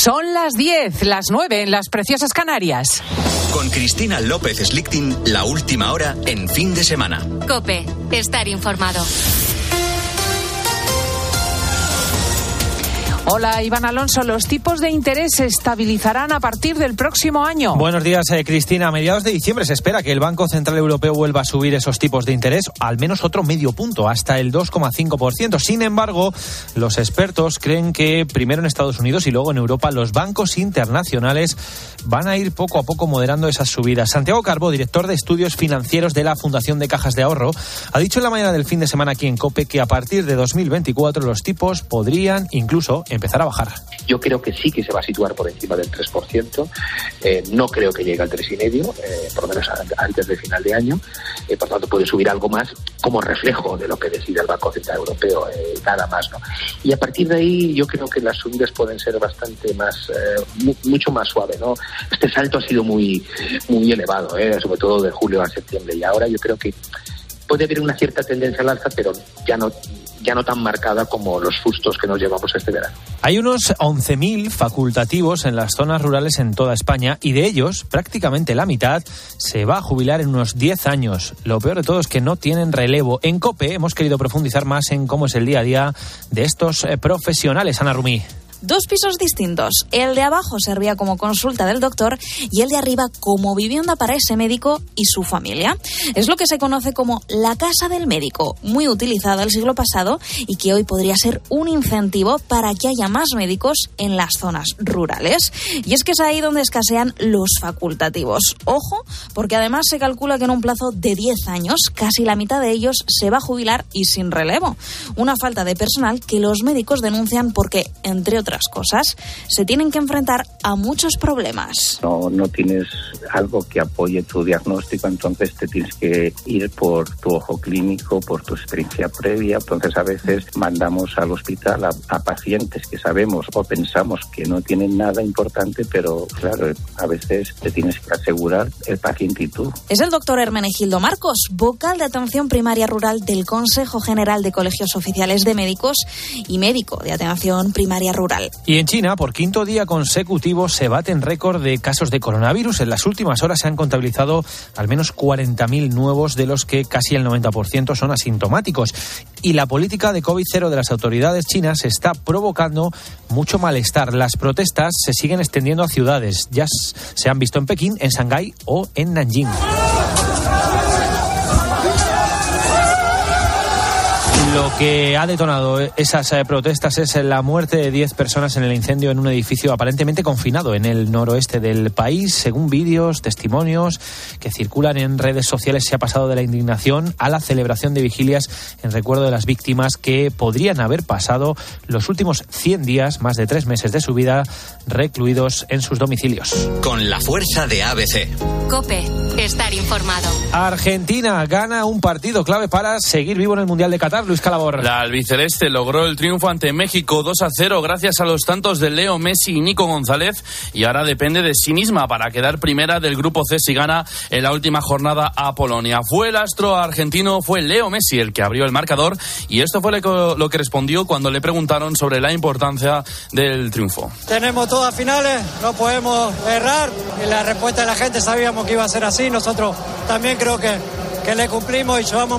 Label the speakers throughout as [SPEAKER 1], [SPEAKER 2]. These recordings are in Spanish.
[SPEAKER 1] Son las 10, las 9 en las preciosas Canarias.
[SPEAKER 2] Con Cristina López Slichting, la última hora en fin de semana.
[SPEAKER 3] COPE, estar informado.
[SPEAKER 1] Hola, Iván Alonso. Los tipos de interés se estabilizarán a partir del próximo año.
[SPEAKER 4] Buenos días, Cristina. A mediados de diciembre se espera que el Banco Central Europeo vuelva a subir esos tipos de interés, al menos otro medio punto, hasta el 2,5%. Sin embargo, los expertos creen que primero en Estados Unidos y luego en Europa los bancos internacionales van a ir poco a poco moderando esas subidas. Santiago Carbó, director de estudios financieros de la Fundación de Cajas de Ahorro, ha dicho en la mañana del fin de semana aquí en COPE que a partir de 2024 los tipos podrían incluso empezar a bajar.
[SPEAKER 5] Yo creo que sí que se va a situar por encima del 3%. No creo que llegue al 3,5%, por lo menos antes de final de año. Por tanto, puede subir algo más como reflejo de lo que decide el Banco Central Europeo, nada más, ¿no? Y a partir de ahí yo creo que las subidas pueden ser bastante más, mucho más suaves, ¿no? Este salto ha sido muy elevado, sobre todo de julio a septiembre, y ahora yo creo que puede haber una cierta tendencia al alza, pero ya no tan marcada como los sustos que nos llevamos este verano.
[SPEAKER 4] Hay unos 11.000 facultativos en las zonas rurales en toda España y de ellos prácticamente la mitad se va a jubilar en unos 10 años. Lo peor de todo es que no tienen relevo. En COPE hemos querido profundizar más en cómo es el día a día de estos profesionales. Ana Rumí.
[SPEAKER 6] 2 pisos distintos. El de abajo servía como consulta del doctor y el de arriba como vivienda para ese médico y su familia. Es lo que se conoce como la casa del médico, muy utilizada el siglo pasado y que hoy podría ser un incentivo para que haya más médicos en las zonas rurales. Y es que es ahí donde escasean los facultativos. Ojo, porque además se calcula que en un plazo de 10 años casi la mitad de ellos se va a jubilar y sin relevo. Una falta de personal que los médicos denuncian porque, entre otras cosas, se tienen que enfrentar a muchos problemas.
[SPEAKER 7] No tienes algo que apoye tu diagnóstico, entonces te tienes que ir por tu ojo clínico, por tu experiencia previa. Entonces a veces mandamos al hospital a pacientes que sabemos o pensamos que no tienen nada importante, pero claro, a veces te tienes que asegurar el paciente y tú.
[SPEAKER 6] Es el doctor Hermenegildo Marcos, vocal de atención primaria rural del Consejo General de Colegios Oficiales de Médicos y médico de atención primaria rural.
[SPEAKER 4] Y en China, por quinto día consecutivo, se baten récord de casos de coronavirus. En las últimas horas se han contabilizado al menos 40.000 nuevos, de los que casi el 90% son asintomáticos. Y la política de COVID-0 de las autoridades chinas está provocando mucho malestar. Las protestas se siguen extendiendo a ciudades. Ya se han visto en Pekín, en Shanghái o en Nanjing. Lo que ha detonado esas protestas es la muerte de 10 personas en el incendio en un edificio aparentemente confinado en el noroeste del país. Según vídeos, testimonios que circulan en redes sociales, se ha pasado de la indignación a la celebración de vigilias en recuerdo de las víctimas que podrían haber pasado los últimos 100 días, más de 3 meses de su vida, recluidos en sus domicilios.
[SPEAKER 2] Con la fuerza de ABC.
[SPEAKER 3] COPE, estar informado.
[SPEAKER 4] Argentina gana un partido clave para seguir vivo en el Mundial de Qatar. Luis Calabor.
[SPEAKER 8] La albiceleste logró el triunfo ante México 2-0 gracias a los tantos de Leo Messi y Nico González, y ahora depende de sí misma para quedar primera del grupo C si gana en la última jornada a Polonia. Fue el astro argentino, fue Leo Messi el que abrió el marcador, y esto fue lo que respondió cuando le preguntaron sobre la importancia del triunfo.
[SPEAKER 9] Tenemos todas finales, no podemos errar, y la respuesta de la gente sabíamos que iba a ser así. Nosotros también creo que le cumplimos y llevamos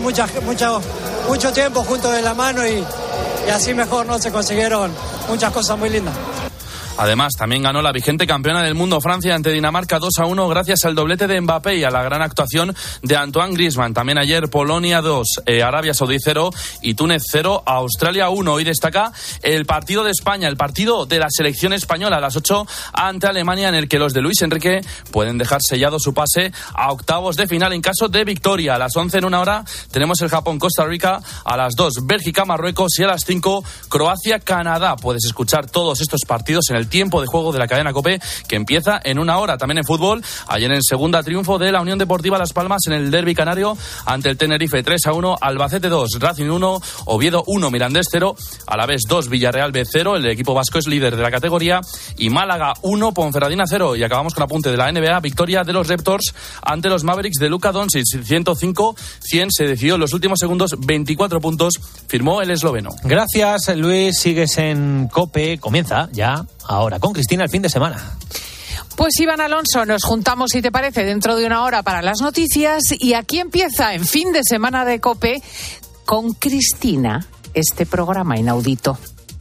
[SPEAKER 9] mucho tiempo juntos de la mano y así mejor, ¿no? Se consiguieron muchas cosas muy lindas.
[SPEAKER 8] Además, también ganó la vigente campeona del mundo Francia ante Dinamarca 2-1 gracias al doblete de Mbappé y a la gran actuación de Antoine Griezmann. También ayer Polonia 2, Arabia Saudí 0 y Túnez 0, Australia 1. Hoy destaca el partido de España, el partido de la selección española a las 8 ante Alemania, en el que los de Luis Enrique pueden dejar sellado su pase a octavos de final en caso de victoria. A las 11 en una hora tenemos el Japón-Costa Rica, a las 2 Bélgica-Marruecos y a las 5 Croacia-Canadá. Puedes escuchar todos estos partidos en el tiempo de juego de la cadena COPE, que empieza en una hora. También en fútbol, ayer en segunda, triunfo de la Unión Deportiva Las Palmas en el derbi canario ante el Tenerife 3-1, Albacete 2, Racing 1, Oviedo 1, Mirandés 0, Alavés 2, Villarreal B 0, el equipo vasco es líder de la categoría, y Málaga 1, Ponferradina 0. Y acabamos con apunte de la NBA, victoria de los Raptors ante los Mavericks de Luka Doncic, 105-100, se decidió en los últimos segundos, 24 puntos, firmó el esloveno.
[SPEAKER 4] Gracias, Luis, sigues en COPE, comienza ya ahora con Cristina el fin de semana.
[SPEAKER 1] Pues Iván Alonso, nos juntamos, si te parece, dentro de una hora para las noticias y aquí empieza en fin de semana de COPE con Cristina este programa inaudito.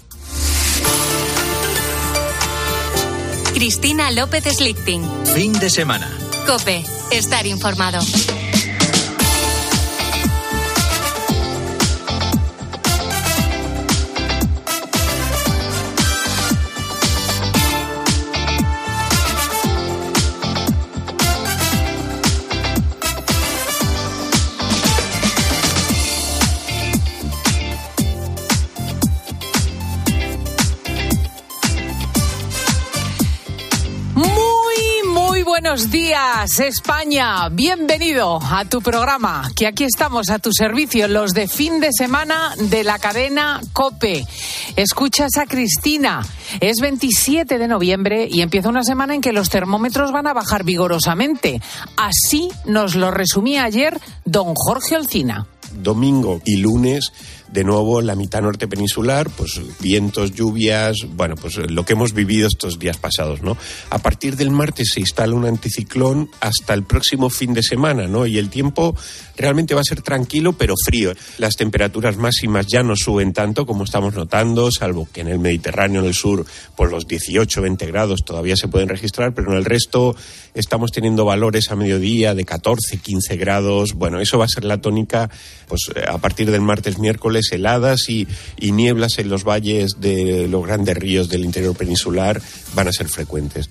[SPEAKER 3] Cristina López Slichting.
[SPEAKER 2] Fin de semana.
[SPEAKER 3] COPE. Estar informado.
[SPEAKER 1] Buenos días, España. Bienvenido a tu programa, que aquí estamos a tu servicio, los de fin de semana de la cadena COPE. Escuchas a Cristina. Es 27 de noviembre y empieza una semana en que los termómetros van a bajar vigorosamente. Así nos lo resumía ayer don Jorge Olcina.
[SPEAKER 10] Domingo y lunes, de nuevo la mitad norte peninsular, pues vientos, lluvias, bueno, pues lo que hemos vivido estos días pasados, ¿no? A partir del martes se instala un anticiclón hasta el próximo fin de semana, ¿no? Y el tiempo realmente va a ser tranquilo, pero frío. Las temperaturas máximas ya no suben tanto como estamos notando, salvo que en el Mediterráneo, en el sur, pues los 18, 20 grados todavía se pueden registrar, pero en el resto estamos teniendo valores a mediodía de 14, 15 grados. Bueno, eso va a ser la tónica, pues a partir del martes, miércoles, heladas y nieblas en los valles de los grandes ríos del interior peninsular van a ser frecuentes.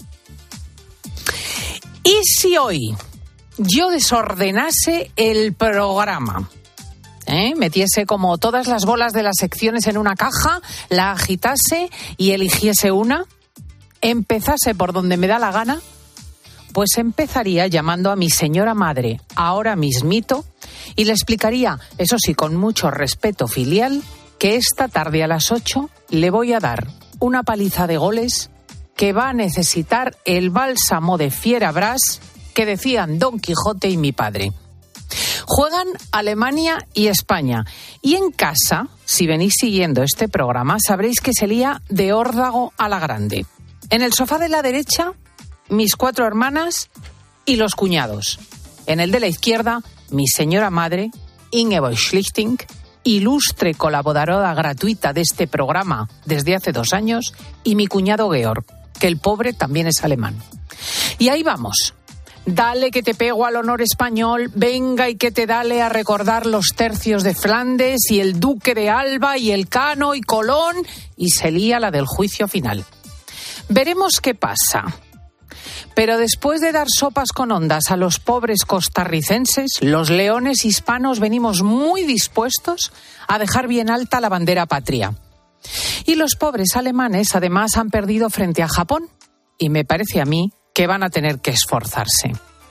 [SPEAKER 1] ¿Y si hoy yo desordenase el programa? Metiese como todas las bolas de las secciones en una caja, la agitase y eligiese una, empezase por donde me da la gana, pues empezaría llamando a mi señora madre ahora mismito y le explicaría, eso sí, con mucho respeto filial, que esta tarde a las 8 le voy a dar una paliza de goles que va a necesitar el bálsamo de Fierabras que decían Don Quijote y mi padre. Juegan Alemania y España. Y en casa, si venís siguiendo este programa, sabréis que se lía de órdago a la grande. En el sofá de la derecha, mis 4 hermanas y los cuñados. En el de la izquierda, mi señora madre, Ingeborg Schlichting, ilustre colaboradora gratuita de este programa desde hace 2 años, y mi cuñado Georg, que el pobre también es alemán. Y ahí vamos. Dale que te pego al honor español, venga y que te dale a recordar los tercios de Flandes y el duque de Alba y el Cano y Colón, y se lía la del juicio final. Veremos qué pasa. Pero después de dar sopas con ondas a los pobres costarricenses, los leones hispanos venimos muy dispuestos a dejar bien alta la bandera patria. Y los pobres alemanes además han perdido frente a Japón, y me parece a mí que van a tener que esforzarse.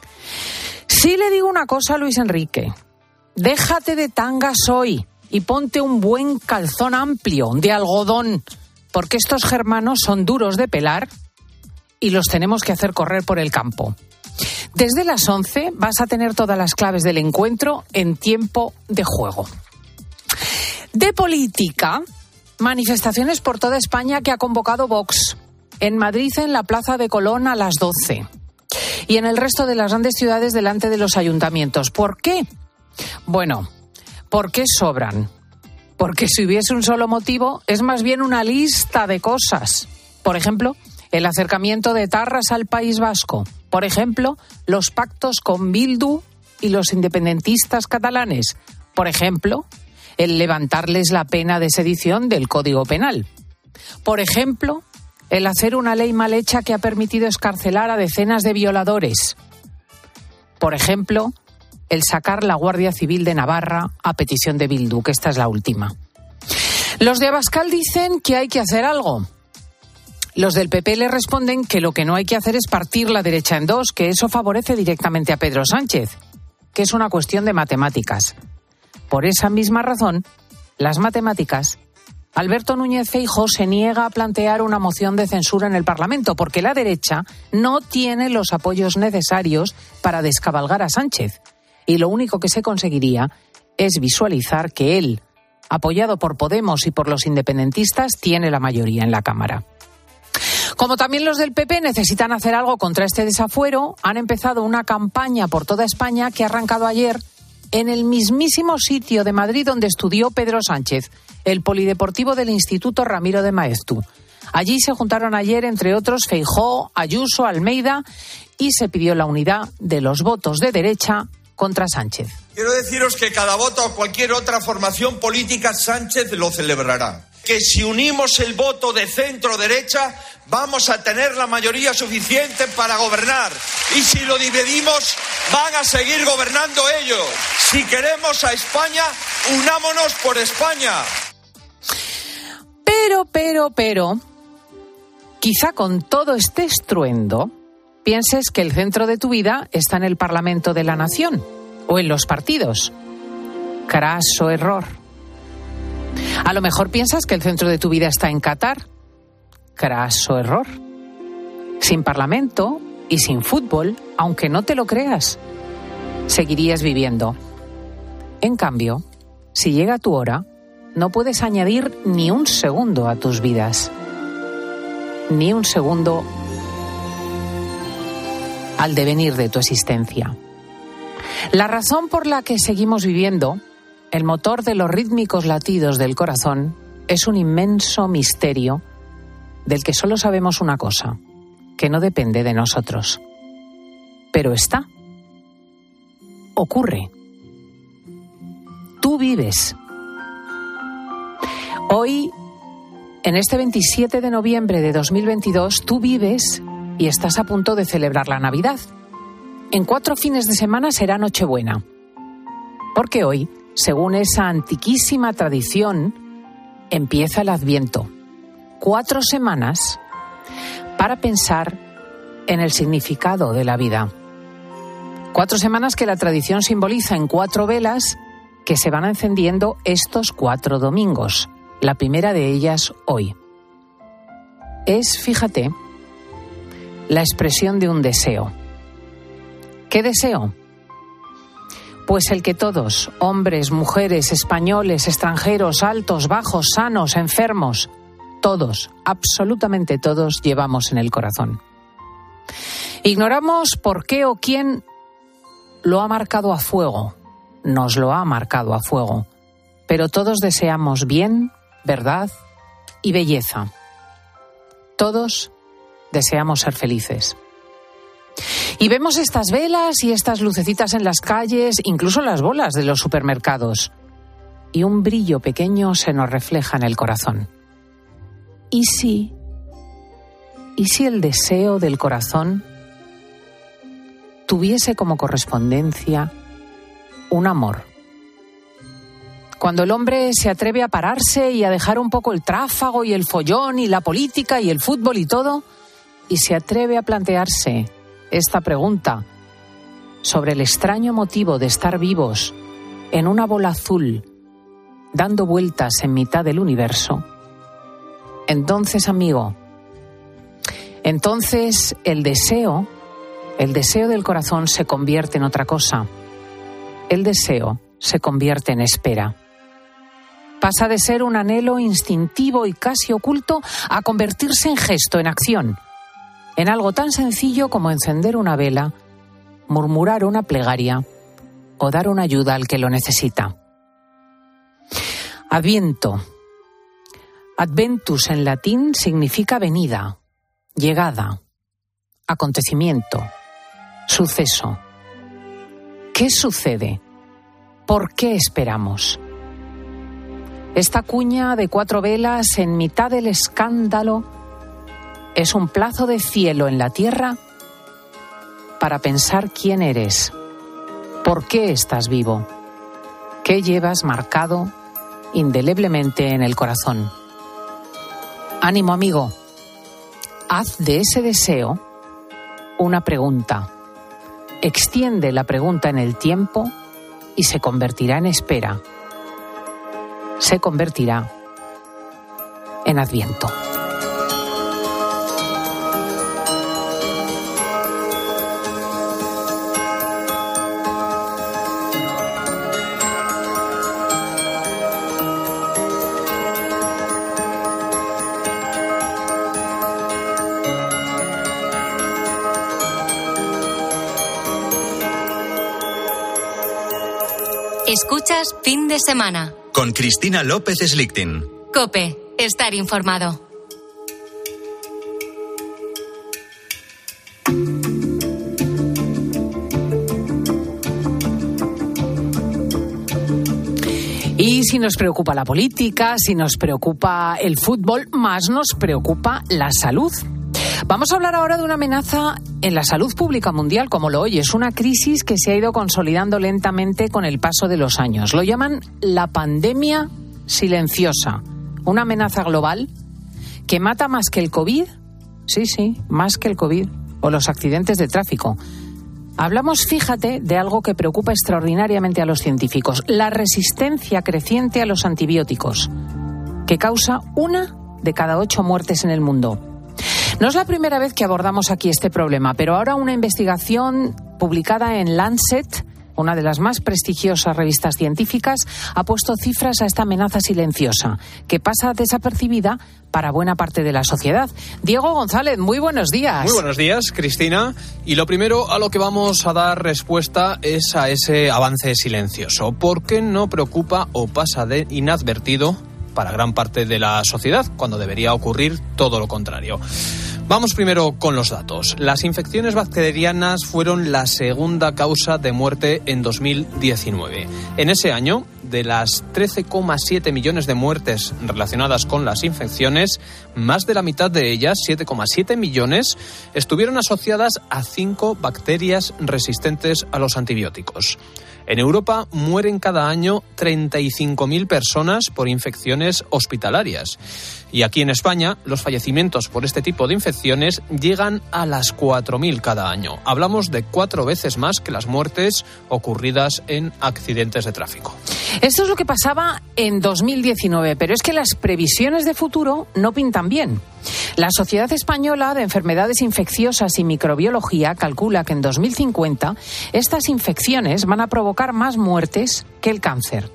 [SPEAKER 1] Sí le digo una cosa a Luis Enrique, déjate de tangas hoy y ponte un buen calzón amplio de algodón, porque estos germanos son duros de pelar y los tenemos que hacer correr por el campo. Desde las 11 vas a tener todas las claves del encuentro en tiempo de juego. De política, manifestaciones por toda España que ha convocado Vox. En Madrid, en la Plaza de Colón, a las 12. Y en el resto de las grandes ciudades delante de los ayuntamientos. ¿Por qué? Bueno, porque sobran. Porque si hubiese un solo motivo, es más bien una lista de cosas. Por ejemplo, el acercamiento de Tarras al País Vasco. Por ejemplo, los pactos con Bildu y los independentistas catalanes. Por ejemplo, el levantarles la pena de sedición del Código Penal. Por ejemplo, el hacer una ley mal hecha que ha permitido excarcelar a decenas de violadores. Por ejemplo, el sacar la Guardia Civil de Navarra a petición de Bildu, que esta es la última. Los de Abascal dicen que hay que hacer algo. Los del PP le responden que lo que no hay que hacer es partir la derecha en dos, que eso favorece directamente a Pedro Sánchez, que es una cuestión de matemáticas. Por esa misma razón, las matemáticas, Alberto Núñez Feijóo se niega a plantear una moción de censura en el Parlamento, porque la derecha no tiene los apoyos necesarios para descabalgar a Sánchez. Y lo único que se conseguiría es visualizar que él, apoyado por Podemos y por los independentistas, tiene la mayoría en la Cámara. Como también los del PP necesitan hacer algo contra este desafuero, han empezado una campaña por toda España que ha arrancado ayer en el mismísimo sitio de Madrid donde estudió Pedro Sánchez, el polideportivo del Instituto Ramiro de Maeztu. Allí se juntaron ayer, entre otros, Feijóo, Ayuso, Almeida, y se pidió la unidad de los votos de derecha contra Sánchez.
[SPEAKER 11] Quiero deciros que cada voto a cualquier otra formación política, Sánchez lo celebrará. Que si unimos el voto de centro-derecha, vamos a tener la mayoría suficiente para gobernar. Y si lo dividimos, van a seguir gobernando ellos. Si queremos a España, unámonos por España.
[SPEAKER 1] Pero, quizá con todo este estruendo, pienses que el centro de tu vida está en el Parlamento de la Nación o en los partidos. Craso error. A lo mejor piensas que el centro de tu vida está en Qatar. Craso error. Sin Parlamento y sin fútbol, aunque no te lo creas, seguirías viviendo. En cambio, si llega tu hora, no puedes añadir ni un segundo a tus vidas. Ni un segundo al devenir de tu existencia. La razón por la que seguimos viviendo, el motor de los rítmicos latidos del corazón, es un inmenso misterio del que solo sabemos una cosa, que no depende de nosotros. Pero está. Ocurre. Tú vives. Hoy, en este 27 de noviembre de 2022, tú vives y estás a punto de celebrar la Navidad. En 4 fines de semana será Nochebuena. Porque hoy, según esa antiquísima tradición, empieza el Adviento. 4 semanas para pensar en el significado de la vida. 4 semanas que la tradición simboliza en 4 velas que se van encendiendo estos 4 domingos. La primera de ellas hoy. Es, fíjate, la expresión de un deseo. ¿Qué deseo? Pues el que todos, hombres, mujeres, españoles, extranjeros, altos, bajos, sanos, enfermos, todos, absolutamente todos, llevamos en el corazón. Ignoramos por qué o quién lo ha marcado a fuego, nos lo ha marcado a fuego, pero todos deseamos bien, verdad y belleza. Todos deseamos ser felices. Y vemos estas velas y estas lucecitas en las calles, incluso las bolas de los supermercados. Y un brillo pequeño se nos refleja en el corazón. ¿Y si el deseo del corazón tuviese como correspondencia un amor? Cuando el hombre se atreve a pararse y a dejar un poco el tráfago y el follón y la política y el fútbol y todo, y se atreve a plantearse esta pregunta sobre el extraño motivo de estar vivos en una bola azul, dando vueltas en mitad del universo, entonces, amigo, entonces el deseo del corazón se convierte en otra cosa. El deseo se convierte en espera. Pasa de ser un anhelo instintivo y casi oculto a convertirse en gesto, en acción, en algo tan sencillo como encender una vela, murmurar una plegaria o dar una ayuda al que lo necesita. Adviento. Adventus en latín significa venida, llegada, acontecimiento, suceso. ¿Qué sucede? ¿Por qué esperamos? Esta cuña de 4 velas en mitad del escándalo es un plazo de cielo en la tierra para pensar quién eres, por qué estás vivo, qué llevas marcado indeleblemente en el corazón. Ánimo, amigo, haz de ese deseo una pregunta. Extiende la pregunta en el tiempo y se convertirá en espera. Se convertirá en Adviento.
[SPEAKER 3] Escuchas Fin de Semana.
[SPEAKER 2] Con Cristina López Slichting.
[SPEAKER 3] COPE. Estar informado.
[SPEAKER 1] Y si nos preocupa la política, si nos preocupa el fútbol, más nos preocupa la salud. Vamos a hablar ahora de una amenaza en la salud pública mundial, como lo oyes, una crisis que se ha ido consolidando lentamente con el paso de los años. Lo llaman la pandemia silenciosa, una amenaza global que mata más que el COVID, sí, más que el COVID, o los accidentes de tráfico. Hablamos, fíjate, de algo que preocupa extraordinariamente a los científicos, la resistencia creciente a los antibióticos, que causa 1 de cada 8 muertes en el mundo. No es la primera vez que abordamos aquí este problema, pero ahora una investigación publicada en Lancet, una de las más prestigiosas revistas científicas, ha puesto cifras a esta amenaza silenciosa, que pasa desapercibida para buena parte de la sociedad. Diego González, muy buenos días.
[SPEAKER 12] Muy buenos días, Cristina. Y lo primero a lo que vamos a dar respuesta es a ese avance silencioso. ¿Por qué no preocupa o pasa de inadvertido para gran parte de la sociedad, cuando debería ocurrir todo lo contrario? Vamos primero con los datos. Las infecciones bacterianas fueron la segunda causa de muerte en 2019. En ese año, de las 13,7 millones de muertes relacionadas con las infecciones, más de la mitad de ellas, 7,7 millones, estuvieron asociadas a 5 bacterias resistentes a los antibióticos. En Europa mueren cada año 35.000 personas por infecciones hospitalarias. Y aquí en España, los fallecimientos por este tipo de infecciones llegan a las 4.000 cada año. Hablamos de 4 veces más que las muertes ocurridas en accidentes de tráfico.
[SPEAKER 1] Esto es lo que pasaba en 2019, pero es que las previsiones de futuro no pintan bien. La Sociedad Española de Enfermedades Infecciosas y Microbiología calcula que en 2050 estas infecciones van a provocar más muertes que el cáncer.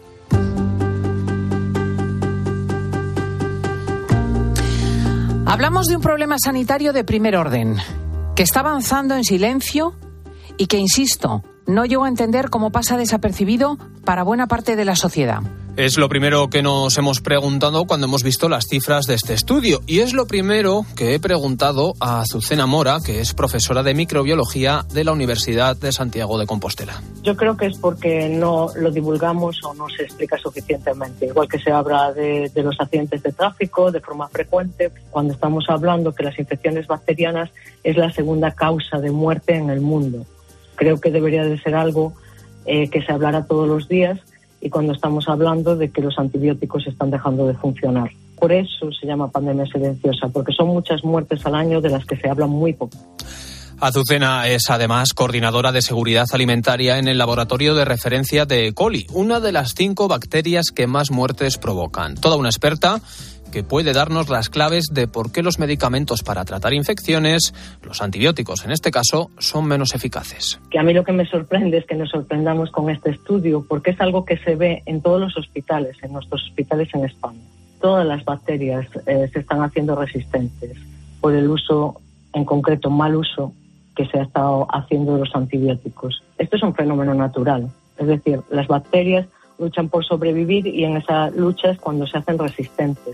[SPEAKER 1] Hablamos de un problema sanitario de primer orden, que está avanzando en silencio y que, insisto, no llego a entender cómo pasa desapercibido para buena parte de la sociedad.
[SPEAKER 12] Es lo primero que nos hemos preguntado cuando hemos visto las cifras de este estudio. Y es lo primero que he preguntado a Azucena Mora, que es profesora de microbiología de la Universidad de Santiago de Compostela.
[SPEAKER 13] Yo creo que es porque no lo divulgamos o no se explica suficientemente. Igual que se habla de los accidentes de tráfico de forma frecuente, cuando estamos hablando que las infecciones bacterianas es la segunda causa de muerte en el mundo. Creo que debería de ser algo que se hablara todos los días, y cuando estamos hablando de que los antibióticos están dejando de funcionar. Por eso se llama pandemia silenciosa, porque son muchas muertes al año de las que se habla muy poco.
[SPEAKER 12] Azucena es además coordinadora de seguridad alimentaria en el laboratorio de referencia de E. coli, una de las 5 bacterias que más muertes provocan. Toda una experta que puede darnos las claves de por qué los medicamentos para tratar infecciones, los antibióticos en este caso, son menos eficaces.
[SPEAKER 13] Que a mí lo que me sorprende es que nos sorprendamos con este estudio, porque es algo que se ve en todos los hospitales, en nuestros hospitales en España. Todas las bacterias se están haciendo resistentes por el uso, en concreto mal uso, que se ha estado haciendo de los antibióticos. Esto es un fenómeno natural, es decir, las bacterias luchan por sobrevivir y en esa lucha es cuando se hacen resistentes.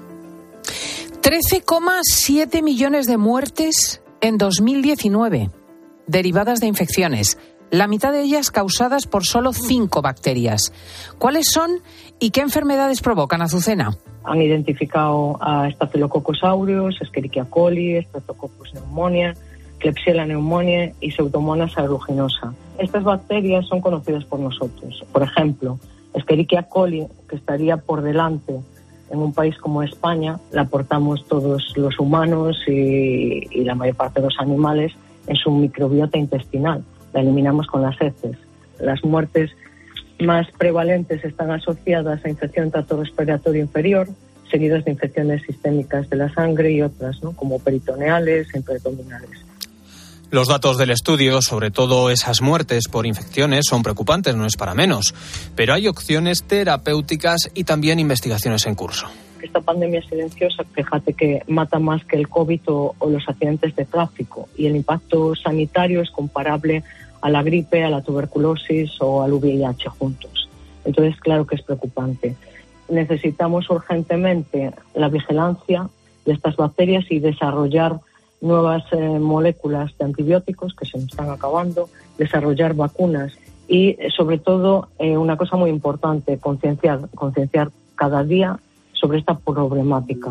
[SPEAKER 1] 13,7 millones de muertes en 2019, derivadas de infecciones, la mitad de ellas causadas por solo 5 bacterias. ¿Cuáles son y qué enfermedades provocan, Azucena?
[SPEAKER 13] Han identificado a Staphylococcus aureus, Escherichia coli, Streptococcus pneumoniae, Klebsiella pneumoniae y Pseudomonas aeruginosa. Estas bacterias son conocidas por nosotros. Por ejemplo, Escherichia coli, que estaría por delante en un país como España, la portamos todos los humanos y la mayor parte de los animales en su microbiota intestinal. La eliminamos con las heces. Las muertes más prevalentes están asociadas a infección en tracto respiratorio inferior, seguidas de infecciones sistémicas de la sangre y otras, ¿no?, como peritoneales e intraabdominales.
[SPEAKER 12] Los datos del estudio, sobre todo esas muertes por infecciones, son preocupantes, no es para menos. Pero hay opciones terapéuticas y también investigaciones en curso.
[SPEAKER 13] Esta pandemia silenciosa, fíjate que mata más que el COVID o los accidentes de tráfico. Y el impacto sanitario es comparable a la gripe, a la tuberculosis o al VIH juntos. Entonces, claro que es preocupante. Necesitamos urgentemente la vigilancia de estas bacterias y desarrollar nuevas moléculas de antibióticos que se nos están acabando, desarrollar vacunas y, sobre todo, una cosa muy importante, concienciar cada día sobre esta problemática.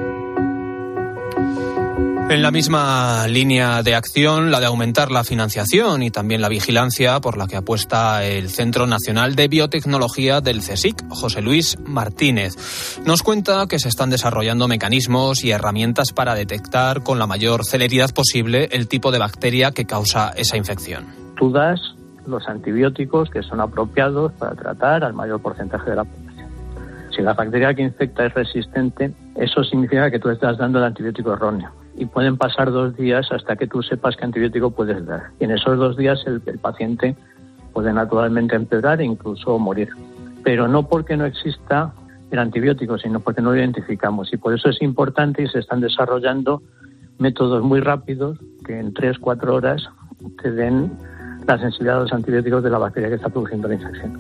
[SPEAKER 12] En la misma línea de acción, la de aumentar la financiación y también la vigilancia por la que apuesta el Centro Nacional de Biotecnología del CSIC, José Luis Martínez. Nos cuenta que se están desarrollando mecanismos y herramientas para detectar con la mayor celeridad posible el tipo de bacteria que causa esa infección.
[SPEAKER 7] Tú das los antibióticos que son apropiados para tratar al mayor porcentaje de la población. Si la bacteria que infecta es resistente, eso significa que tú estás dando el antibiótico erróneo. Y pueden pasar 2 días hasta que tú sepas qué antibiótico puedes dar. Y en esos 2 días el paciente puede naturalmente empeorar e incluso morir. Pero no porque no exista el antibiótico, sino porque no lo identificamos. Y por eso es importante y se están desarrollando métodos muy rápidos que en 3-4 horas te den la sensibilidad a los antibióticos de la bacteria que está produciendo la infección.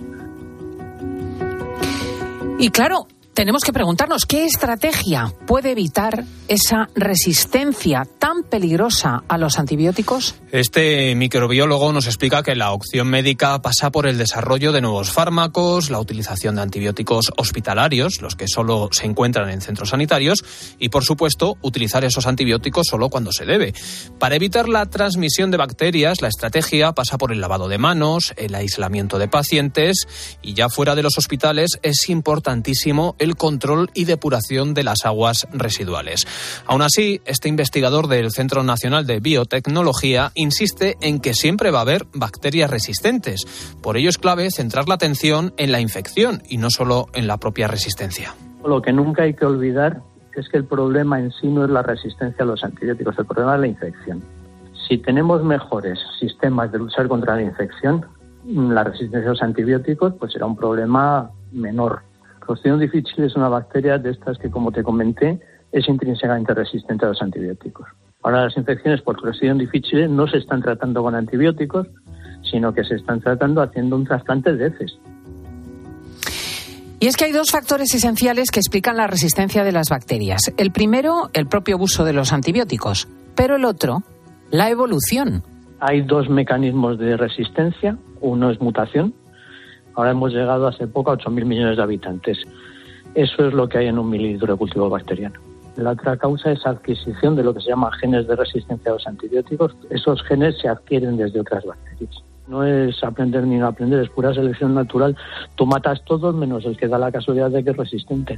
[SPEAKER 1] Y claro, tenemos que preguntarnos qué estrategia puede evitar esa resistencia tan peligrosa a los antibióticos.
[SPEAKER 12] Este microbiólogo nos explica que la opción médica pasa por el desarrollo de nuevos fármacos, la utilización de antibióticos hospitalarios, los que solo se encuentran en centros sanitarios, y por supuesto utilizar esos antibióticos solo cuando se debe. Para evitar la transmisión de bacterias, la estrategia pasa por el lavado de manos, el aislamiento de pacientes, y ya fuera de los hospitales es importantísimo el control y depuración de las aguas residuales. Aún así, este investigador del Centro Nacional de Biotecnología insiste en que siempre va a haber bacterias resistentes. Por ello es clave centrar la atención en la infección y no solo en la propia resistencia.
[SPEAKER 7] Lo que nunca hay que olvidar es que el problema en sí no es la resistencia a los antibióticos, el problema es la infección. Si tenemos mejores sistemas de luchar contra la infección, la resistencia a los antibióticos pues será un problema menor. Clostridium difficile es una bacteria de estas que, como te comenté, es intrínsecamente resistente a los antibióticos. Ahora las infecciones por Clostridium difficile no se están tratando con antibióticos, sino que se están tratando haciendo un trasplante de heces.
[SPEAKER 1] Y es que hay 2 factores esenciales que explican la resistencia de las bacterias. El primero, el propio uso de los antibióticos, pero el otro, la evolución.
[SPEAKER 7] Hay 2 mecanismos de resistencia. Uno es mutación. Ahora hemos llegado hace poco a 8.000 millones de habitantes. Eso es lo que hay en 1 mililitro de cultivo bacteriano. La otra causa es adquisición de lo que se llama genes de resistencia a los antibióticos. Esos genes se adquieren desde otras bacterias. No es aprender ni no aprender, es pura selección natural. Tú matas todos menos el que da la casualidad de que es resistente.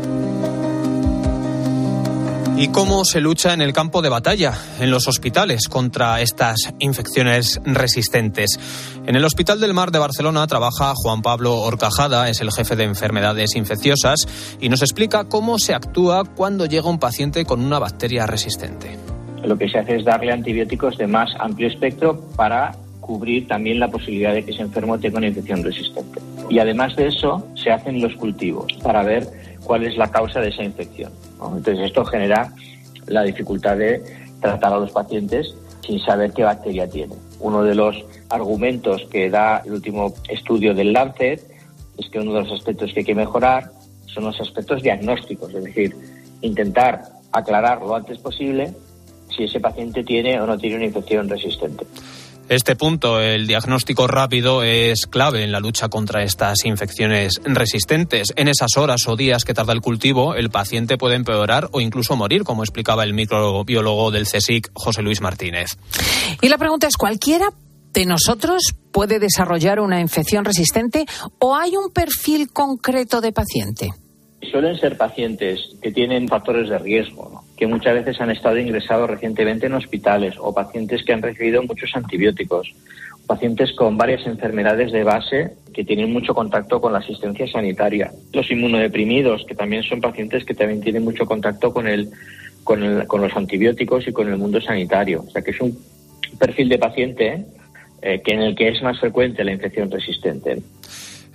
[SPEAKER 12] ¿Y cómo se lucha en el campo de batalla, en los hospitales, contra estas infecciones resistentes? En el Hospital del Mar de Barcelona trabaja Juan Pablo Horcajada, es el jefe de enfermedades infecciosas, y nos explica cómo se actúa cuando llega un paciente con una bacteria resistente.
[SPEAKER 14] Lo que se hace es darle antibióticos de más amplio espectro para cubrir también la posibilidad de que ese enfermo tenga una infección resistente. Y además de eso, se hacen los cultivos para ver cuál es la causa de esa infección, ¿no? Entonces esto genera la dificultad de tratar a los pacientes sin saber qué bacteria tiene. Uno de los argumentos que da el último estudio del Lancet es que uno de los aspectos que hay que mejorar son los aspectos diagnósticos, es decir, intentar aclarar lo antes posible si ese paciente tiene o no tiene una infección resistente.
[SPEAKER 12] Este punto, el diagnóstico rápido, es clave en la lucha contra estas infecciones resistentes. En esas horas o días que tarda el cultivo, el paciente puede empeorar o incluso morir, como explicaba el microbiólogo del CSIC, José Luis Martínez.
[SPEAKER 1] Y la pregunta es, ¿cualquiera de nosotros puede desarrollar una infección resistente o hay un perfil concreto de paciente?
[SPEAKER 14] Suelen ser pacientes que tienen factores de riesgo, ¿no? Que muchas veces han estado ingresados recientemente en hospitales, o pacientes que han recibido muchos antibióticos, pacientes con varias enfermedades de base que tienen mucho contacto con la asistencia sanitaria, los inmunodeprimidos, que también son pacientes que también tienen mucho contacto con los antibióticos y con el mundo sanitario. O sea que es un perfil de paciente que en el que es más frecuente la infección resistente.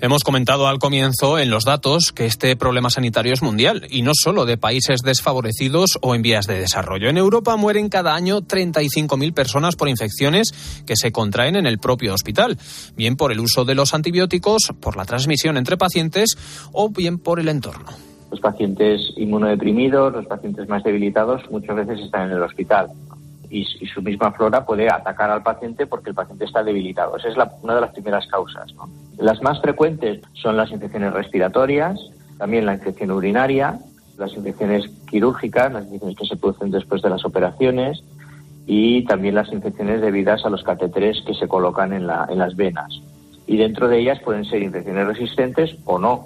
[SPEAKER 12] Hemos comentado al comienzo en los datos que este problema sanitario es mundial y no solo de países desfavorecidos o en vías de desarrollo. En Europa mueren cada año 35.000 personas por infecciones que se contraen en el propio hospital, bien por el uso de los antibióticos, por la transmisión entre pacientes o bien por el entorno.
[SPEAKER 14] Los pacientes inmunodeprimidos, los pacientes más debilitados, muchas veces están en el hospital. Y su misma flora puede atacar al paciente porque el paciente está debilitado. Esa es una de las primeras causas, ¿no? Las más frecuentes son las infecciones respiratorias, también la infección urinaria, las infecciones quirúrgicas, las infecciones que se producen después de las operaciones y también las infecciones debidas a los catéteres que se colocan en las venas. Y dentro de ellas pueden ser infecciones resistentes o no.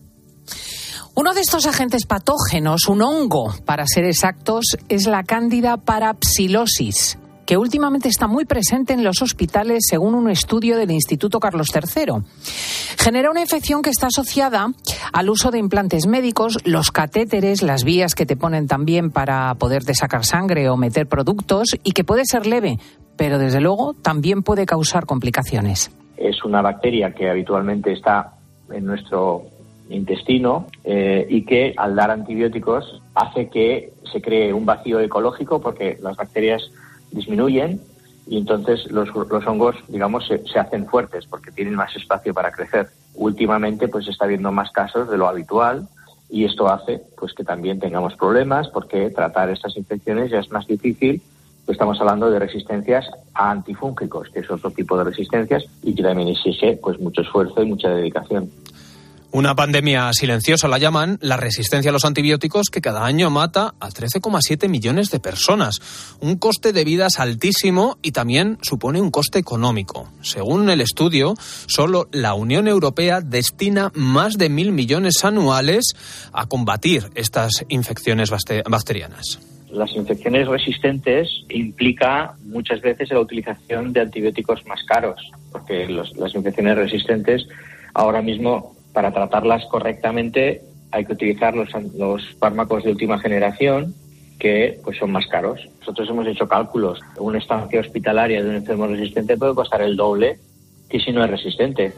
[SPEAKER 1] Uno de estos agentes patógenos, un hongo, para ser exactos, es la Candida parapsilosis, que últimamente está muy presente en los hospitales según un estudio del Instituto Carlos III. Genera una infección que está asociada al uso de implantes médicos, los catéteres, las vías que te ponen también para poderte sacar sangre o meter productos, y que puede ser leve, pero desde luego también puede causar complicaciones.
[SPEAKER 14] Es una bacteria que habitualmente está en nuestro intestino y que al dar antibióticos hace que se cree un vacío ecológico porque las bacterias disminuyen y entonces los hongos, digamos, se hacen fuertes porque tienen más espacio para crecer. Últimamente pues está habiendo más casos de lo habitual y esto hace pues que también tengamos problemas porque tratar estas infecciones ya es más difícil. Estamos hablando de resistencias a antifúngicos, que es otro tipo de resistencias y que también exige pues mucho esfuerzo y mucha dedicación.
[SPEAKER 12] Una pandemia silenciosa la llaman, la resistencia a los antibióticos, que cada año mata a 13,7 millones de personas. Un coste de vidas altísimo y también supone un coste económico. Según el estudio, solo la Unión Europea destina más de 1.000 millones anuales a combatir estas infecciones bacterianas.
[SPEAKER 14] Las infecciones resistentes implica muchas veces la utilización de antibióticos más caros, porque las infecciones resistentes ahora mismo, para tratarlas correctamente, hay que utilizar los fármacos de última generación que pues son más caros. Nosotros hemos hecho cálculos. Una estancia hospitalaria de un enfermo resistente puede costar el doble que si no es resistente.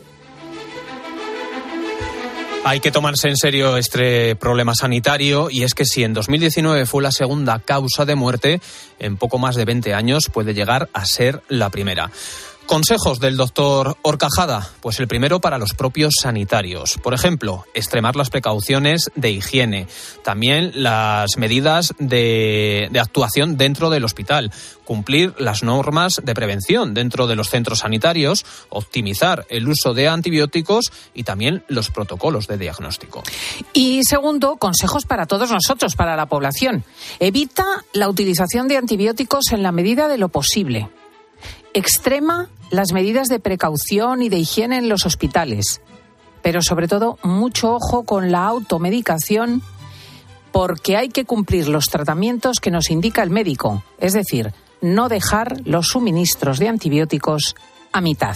[SPEAKER 12] Hay que tomarse en serio este problema sanitario y es que si en 2019 fue la segunda causa de muerte, en poco más de 20 años puede llegar a ser la primera. Consejos del doctor Horcajada, pues el primero para los propios sanitarios. Por ejemplo, extremar las precauciones de higiene, también las medidas de actuación dentro del hospital, cumplir las normas de prevención dentro de los centros sanitarios, optimizar el uso de antibióticos y también los protocolos de diagnóstico.
[SPEAKER 1] Y segundo, consejos para todos nosotros, para la población. Evita la utilización de antibióticos en la medida de lo posible. Extrema las medidas de precaución y de higiene en los hospitales, pero sobre todo mucho ojo con la automedicación porque hay que cumplir los tratamientos que nos indica el médico, es decir, no dejar los suministros de antibióticos a mitad.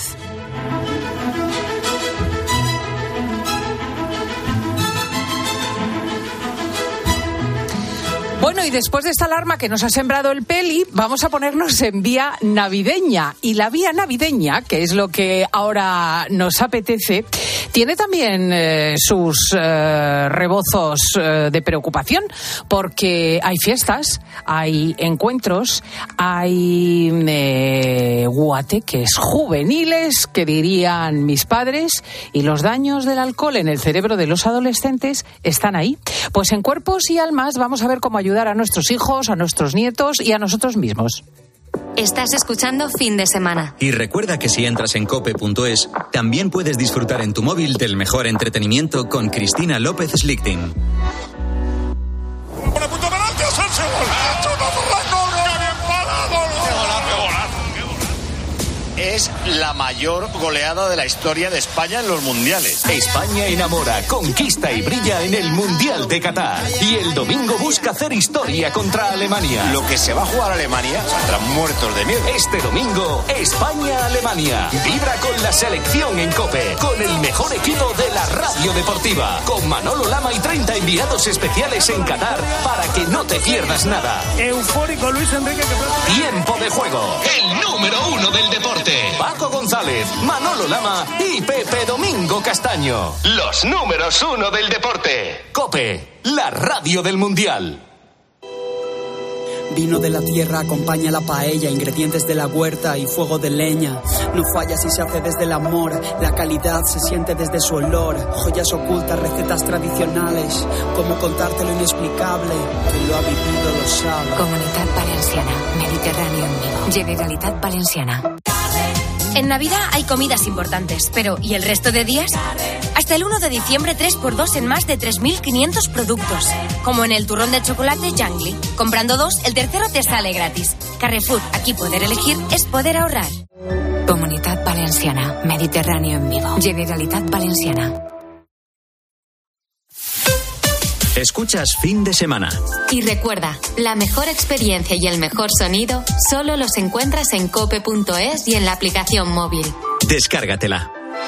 [SPEAKER 1] Bueno, y después de esta alarma que nos ha sembrado el Peli, vamos a ponernos en vía navideña. Y la vía navideña, que es lo que ahora nos apetece, tiene también sus rebozos de preocupación, porque hay fiestas, hay encuentros, hay guateques juveniles, que dirían mis padres, y los daños del alcohol en el cerebro de los adolescentes están ahí. Pues en Cuerpos y Almas vamos a ver cómo ayudar a nuestros hijos, a nuestros nietos y a nosotros mismos.
[SPEAKER 3] Estás escuchando Fin de Semana.
[SPEAKER 2] Y recuerda que si entras en cope.es, también puedes disfrutar en tu móvil del mejor entretenimiento con Cristina López Slichting.
[SPEAKER 15] Es la mayor goleada de la historia de España en los mundiales.
[SPEAKER 16] España enamora, conquista y brilla en el Mundial de Qatar. Y el domingo busca hacer historia contra Alemania.
[SPEAKER 15] Lo que se va a jugar a Alemania saldrán muertos de miedo.
[SPEAKER 16] Este domingo, España-Alemania. Vibra con la selección en COPE, con el mejor equipo de la radio deportiva, con Manolo Lama y 30 enviados especiales en Qatar para que no te pierdas nada.
[SPEAKER 17] Eufórico Luis Enrique.
[SPEAKER 16] Tiempo de juego. El número 1 del deporte. Paco González, Manolo Lama y Pepe Domingo Castaño. Los números 1 del deporte. COPE, la radio del Mundial.
[SPEAKER 17] Vino de la tierra, acompaña la paella, ingredientes de la huerta y fuego de leña. No falla si se hace desde el amor, la calidad se siente desde su olor. Joyas ocultas, recetas tradicionales, cómo contarte lo inexplicable. Quien lo ha vivido lo sabe.
[SPEAKER 18] Comunitat Valenciana, Mediterráneo en vivo. Generalitat Valenciana.
[SPEAKER 3] En Navidad hay comidas importantes, pero ¿y el resto de días? Hasta el 1 de diciembre 3x2 en más de 3.500 productos. Como en el turrón de chocolate Jangly. Comprando 2, el tercero te sale gratis. Carrefour, aquí poder elegir es poder ahorrar.
[SPEAKER 18] Comunitat Valenciana, Mediterráneo en vivo. Generalitat Valenciana.
[SPEAKER 2] Escuchas Fin de Semana.
[SPEAKER 3] Y recuerda, la mejor experiencia y el mejor sonido solo los encuentras en cope.es y en la aplicación móvil.
[SPEAKER 2] Descárgatela.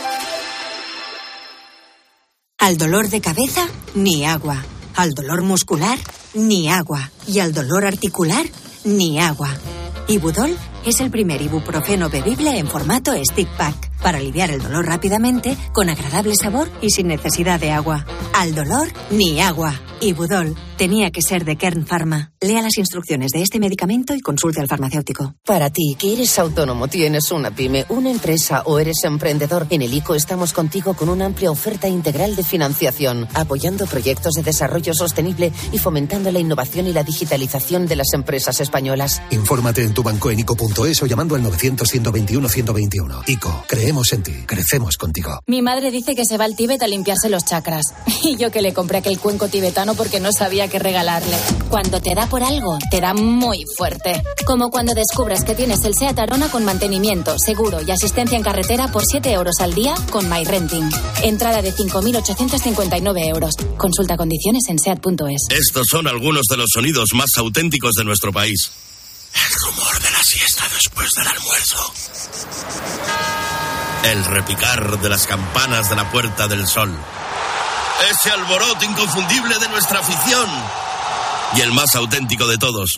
[SPEAKER 19] Al dolor de cabeza, ni agua. Al dolor muscular, ni agua. Y al dolor articular, ni agua. Ibudol es el primer ibuprofeno bebible en formato stick pack para aliviar el dolor rápidamente, con agradable sabor y sin necesidad de agua. Al dolor, ni agua. Ibudol tenía que ser de Kern Pharma. Lea las instrucciones de este medicamento y consulte al farmacéutico.
[SPEAKER 20] Para ti, que eres autónomo, tienes una pyme, una empresa o eres emprendedor, en el ICO estamos contigo con una amplia oferta integral de financiación, apoyando proyectos de desarrollo sostenible y fomentando la innovación y la digitalización de las empresas españolas.
[SPEAKER 21] Infórmate en tu banco en ICO.es o llamando al 900-121-121. ICO, creemos en ti, crecemos contigo.
[SPEAKER 22] Mi madre dice que se va al Tíbet a limpiarse los chakras. Y yo que le compré aquel cuenco tibetano porque no sabía qué regalarle. Cuando te da por algo, te da muy fuerte. Como cuando descubres que tienes el SEAT Arona con mantenimiento, seguro y asistencia en carretera por 7 euros al día con MyRenting. Entrada de 5.859 euros. Consulta condiciones en SEAT.es.
[SPEAKER 23] Estos son algunos de los sonidos más auténticos de nuestro país. El rumor de la siesta después del almuerzo. El repicar de las campanas de la Puerta del Sol. Ese alboroto inconfundible de nuestra afición. Y el más auténtico de todos.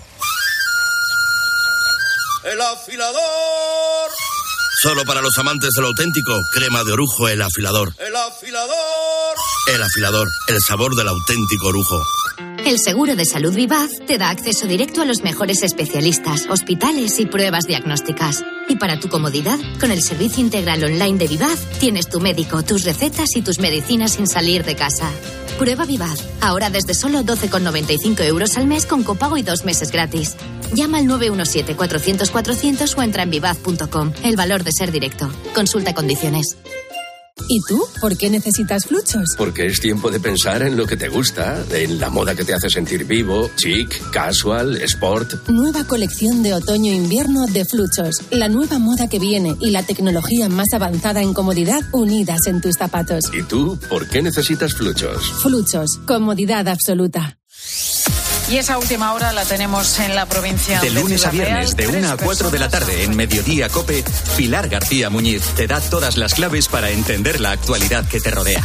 [SPEAKER 23] ¡El afilador! Solo para los amantes de lo auténtico, crema de orujo El Afilador. ¡El afilador! El Afilador, el sabor del auténtico orujo.
[SPEAKER 3] El seguro de salud Vivaz te da acceso directo a los mejores especialistas, hospitales y pruebas diagnósticas. Y para tu comodidad, con el servicio integral online de Vivaz, tienes tu médico, tus recetas y tus medicinas sin salir de casa. Prueba Vivaz, ahora desde solo 12,95 euros al mes con copago y 2 meses gratis. Llama al 917-400-400 o entra en vivaz.com. El valor de ser directo. Consulta condiciones.
[SPEAKER 22] ¿Y tú? ¿Por qué necesitas Fluchos?
[SPEAKER 24] Porque es tiempo de pensar en lo que te gusta, en la moda que te hace sentir vivo, chic, casual, sport.
[SPEAKER 22] Nueva colección de otoño-invierno de Fluchos. La nueva moda que viene y la tecnología más avanzada en comodidad unidas en tus zapatos.
[SPEAKER 24] ¿Y tú? ¿Por qué necesitas Fluchos?
[SPEAKER 22] Fluchos. Comodidad absoluta.
[SPEAKER 1] Y esa última hora la tenemos en la provincia
[SPEAKER 2] de lunes a viernes, de 1 a 4 de la tarde, en Mediodía COPE, Pilar García Muñiz te da todas las claves para entender la actualidad que te rodea.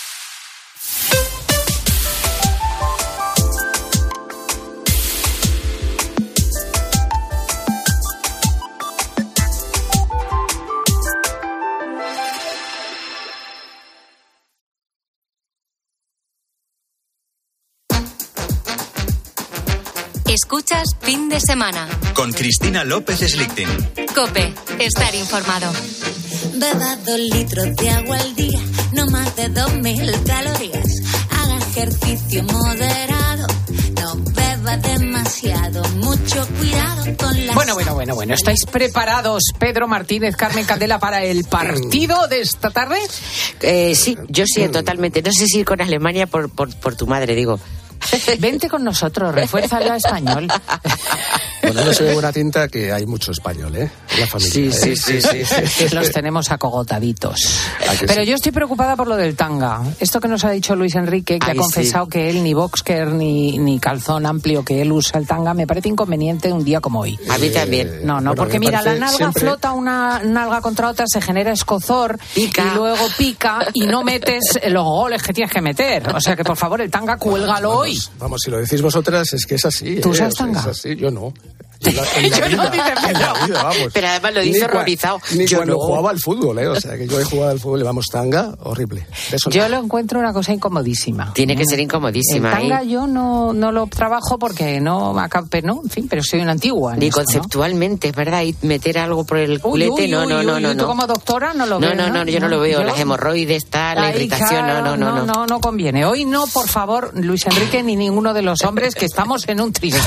[SPEAKER 3] Escuchas Fin de Semana.
[SPEAKER 2] Con Cristina López Slichting.
[SPEAKER 3] COPE, estar informado.
[SPEAKER 25] Beba 2 litros de agua al día, no más de 2.000 calorías. Haga ejercicio moderado, no beba demasiado. Mucho cuidado con la...
[SPEAKER 1] Bueno. ¿Estáis preparados, Pedro Martínez, Carmen Candela, para el partido de esta tarde?
[SPEAKER 26] Sí, yo sí, totalmente. No sé si ir con Alemania por tu madre, digo.
[SPEAKER 1] Vente con nosotros, refuerza el español.
[SPEAKER 27] Bueno, no se ve buena tinta que hay mucho español, ¿eh? En la familia.
[SPEAKER 1] Sí. Los tenemos acogotaditos. Pero yo estoy preocupada por lo del tanga. Esto que nos ha dicho Luis Enrique, que ha confesado que él ni boxer ni calzón amplio, que él usa el tanga, me parece inconveniente un día como hoy.
[SPEAKER 26] A mí también.
[SPEAKER 1] No, porque mira, la nalga siempre flota una nalga contra otra, se genera escozor, pica. Y luego pica y no metes los goles que tienes que meter. O sea que, por favor, el tanga cuélgalo hoy.
[SPEAKER 27] Vamos, si lo decís vosotras, es que es así.
[SPEAKER 1] ¿Tú usas tanga?
[SPEAKER 27] Es así, yo no.
[SPEAKER 26] Pero además lo dice horrorizado.
[SPEAKER 27] Ni cuando jugaba al fútbol, o sea, que yo he jugado al fútbol, vamos, tanga, horrible.
[SPEAKER 1] Yo lo encuentro una cosa incomodísima.
[SPEAKER 26] Tiene que ser incomodísima.
[SPEAKER 1] El tanga yo no lo trabajo porque no, en fin, pero soy una antigua.
[SPEAKER 26] Ni conceptualmente, ¿no? Es verdad, y meter algo por el culete, no.
[SPEAKER 1] ¿Tú como doctora no lo ves?
[SPEAKER 26] No, yo no lo veo. Las hemorroides, la irritación,
[SPEAKER 1] no conviene. Hoy no, por favor, Luis Enrique, ni ninguno de los hombres, que estamos en un tris.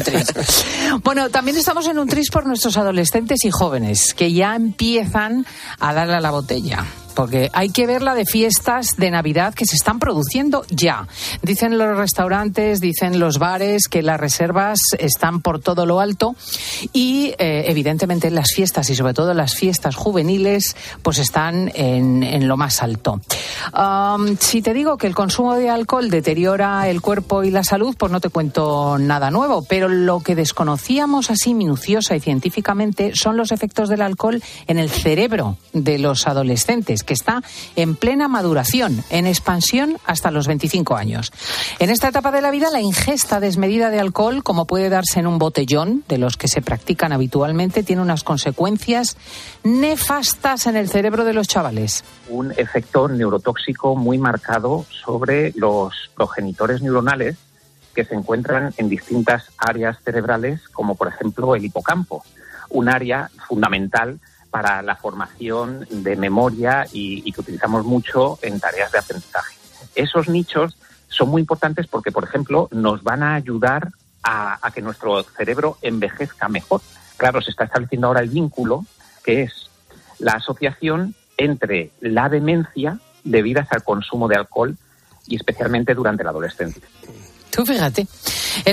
[SPEAKER 1] Bueno, también estamos en un tris por nuestros adolescentes y jóvenes, que ya empiezan a darle a la botella. Porque hay que ver la de fiestas de Navidad que se están produciendo ya. Dicen los restaurantes, dicen los bares que las reservas están por todo lo alto y evidentemente las fiestas y sobre todo las fiestas juveniles pues están en lo más alto. Si te digo que el consumo de alcohol deteriora el cuerpo y la salud, pues no te cuento nada nuevo, pero lo que desconocíamos así minuciosa y científicamente son los efectos del alcohol en el cerebro de los adolescentes, que está en plena maduración, en expansión hasta los 25 años. En esta etapa de la vida, la ingesta desmedida de alcohol, como puede darse en un botellón, de los que se practican habitualmente, tiene unas consecuencias nefastas en el cerebro de los chavales.
[SPEAKER 7] Un efecto neurotóxico muy marcado sobre los progenitores neuronales que se encuentran en distintas áreas cerebrales, como por ejemplo el hipocampo, un área fundamental para la formación de memoria y que utilizamos mucho en tareas de aprendizaje. Esos nichos son muy importantes porque, por ejemplo, nos van a ayudar a que nuestro cerebro envejezca mejor. Claro, se está estableciendo ahora el vínculo, que es la asociación entre la demencia debidas al consumo de alcohol y especialmente durante la adolescencia.
[SPEAKER 1] Tú fíjate. Es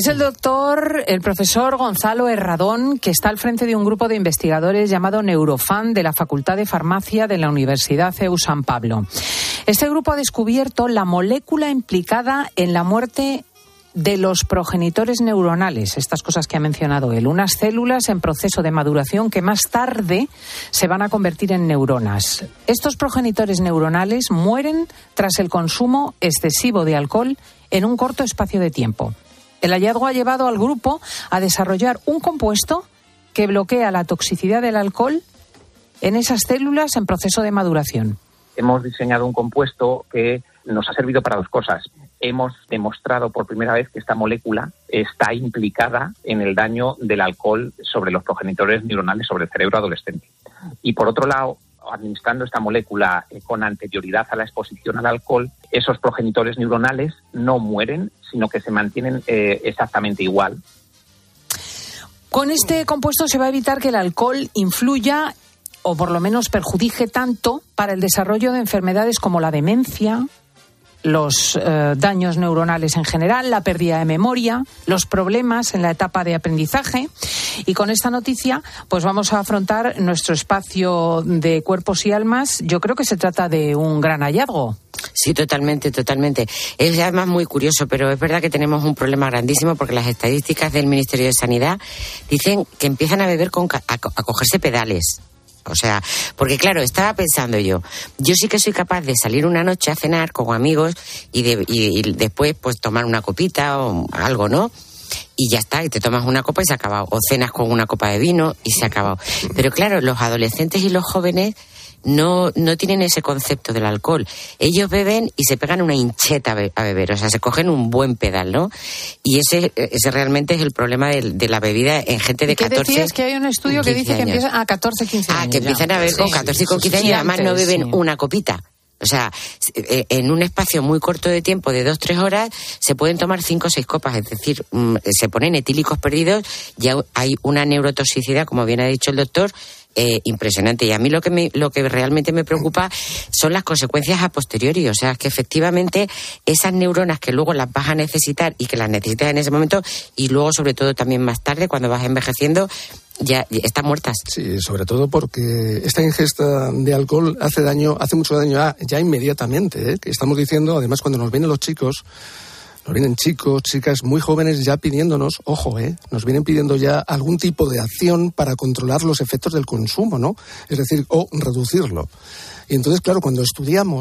[SPEAKER 1] el profesor Gonzalo Herradón, que está al frente de un grupo de investigadores llamado Neurofan de la Facultad de Farmacia de la Universidad CEU San Pablo. Este grupo ha descubierto la molécula implicada en la muerte de los progenitores neuronales, estas cosas que ha mencionado él, unas células en proceso de maduración que más tarde se van a convertir en neuronas. Estos progenitores neuronales mueren tras el consumo excesivo de alcohol en un corto espacio de tiempo. El hallazgo ha llevado al grupo a desarrollar un compuesto que bloquea la toxicidad del alcohol en esas células en proceso de maduración.
[SPEAKER 7] Hemos diseñado un compuesto que nos ha servido para dos cosas. Hemos demostrado por primera vez que esta molécula está implicada en el daño del alcohol sobre los progenitores neuronales, sobre el cerebro adolescente. Y por otro lado, administrando esta molécula con anterioridad a la exposición al alcohol, esos progenitores neuronales no mueren, sino que se mantienen exactamente igual.
[SPEAKER 1] Con este compuesto se va a evitar que el alcohol influya o por lo menos perjudique tanto para el desarrollo de enfermedades como la demencia, los daños neuronales en general, la pérdida de memoria, los problemas en la etapa de aprendizaje. Y con esta noticia, pues vamos a afrontar nuestro espacio de cuerpos y almas. Yo creo que se trata de un gran hallazgo.
[SPEAKER 26] Sí, totalmente. Es además muy curioso, pero es verdad que tenemos un problema grandísimo porque las estadísticas del Ministerio de Sanidad dicen que empiezan a beber a cogerse pedales. O sea, porque claro, estaba pensando yo sí que soy capaz de salir una noche a cenar con amigos y después pues tomar una copita o algo, ¿no? Y ya está, y te tomas una copa y se ha acabado. O cenas con una copa de vino y se ha acabado. Pero claro, los adolescentes y los jóvenes no tienen ese concepto del alcohol. Ellos beben y se pegan una hincheta a beber, o sea, se cogen un buen pedal, ¿no? Y ese realmente es el problema de la bebida en gente de 14.
[SPEAKER 1] ¿Qué decías? Que hay un estudio que dice que empiezan a 14, 15 años.
[SPEAKER 26] Que empiezan a beber con 14 y con 15 años y además no beben una copita. O sea, en un espacio muy corto de tiempo, de 2-3 horas, se pueden tomar 5 o 6 copas. Es decir, se ponen etílicos perdidos, ya hay una neurotoxicidad, como bien ha dicho el doctor, impresionante. Y a mí lo que realmente me preocupa son las consecuencias a posteriori. O sea, que efectivamente esas neuronas que luego las vas a necesitar y que las necesitas en ese momento y luego sobre todo también más tarde cuando vas envejeciendo ya están muertas.
[SPEAKER 27] Sí, sobre todo porque esta ingesta de alcohol hace mucho daño ya inmediatamente, ¿eh? Que estamos diciendo, además cuando nos vienen los chicos, nos vienen chicos, chicas muy jóvenes ya pidiéndonos, nos vienen pidiendo ya algún tipo de acción para controlar los efectos del consumo, ¿no? Es decir, o reducirlo. Y entonces, claro, cuando estudiamos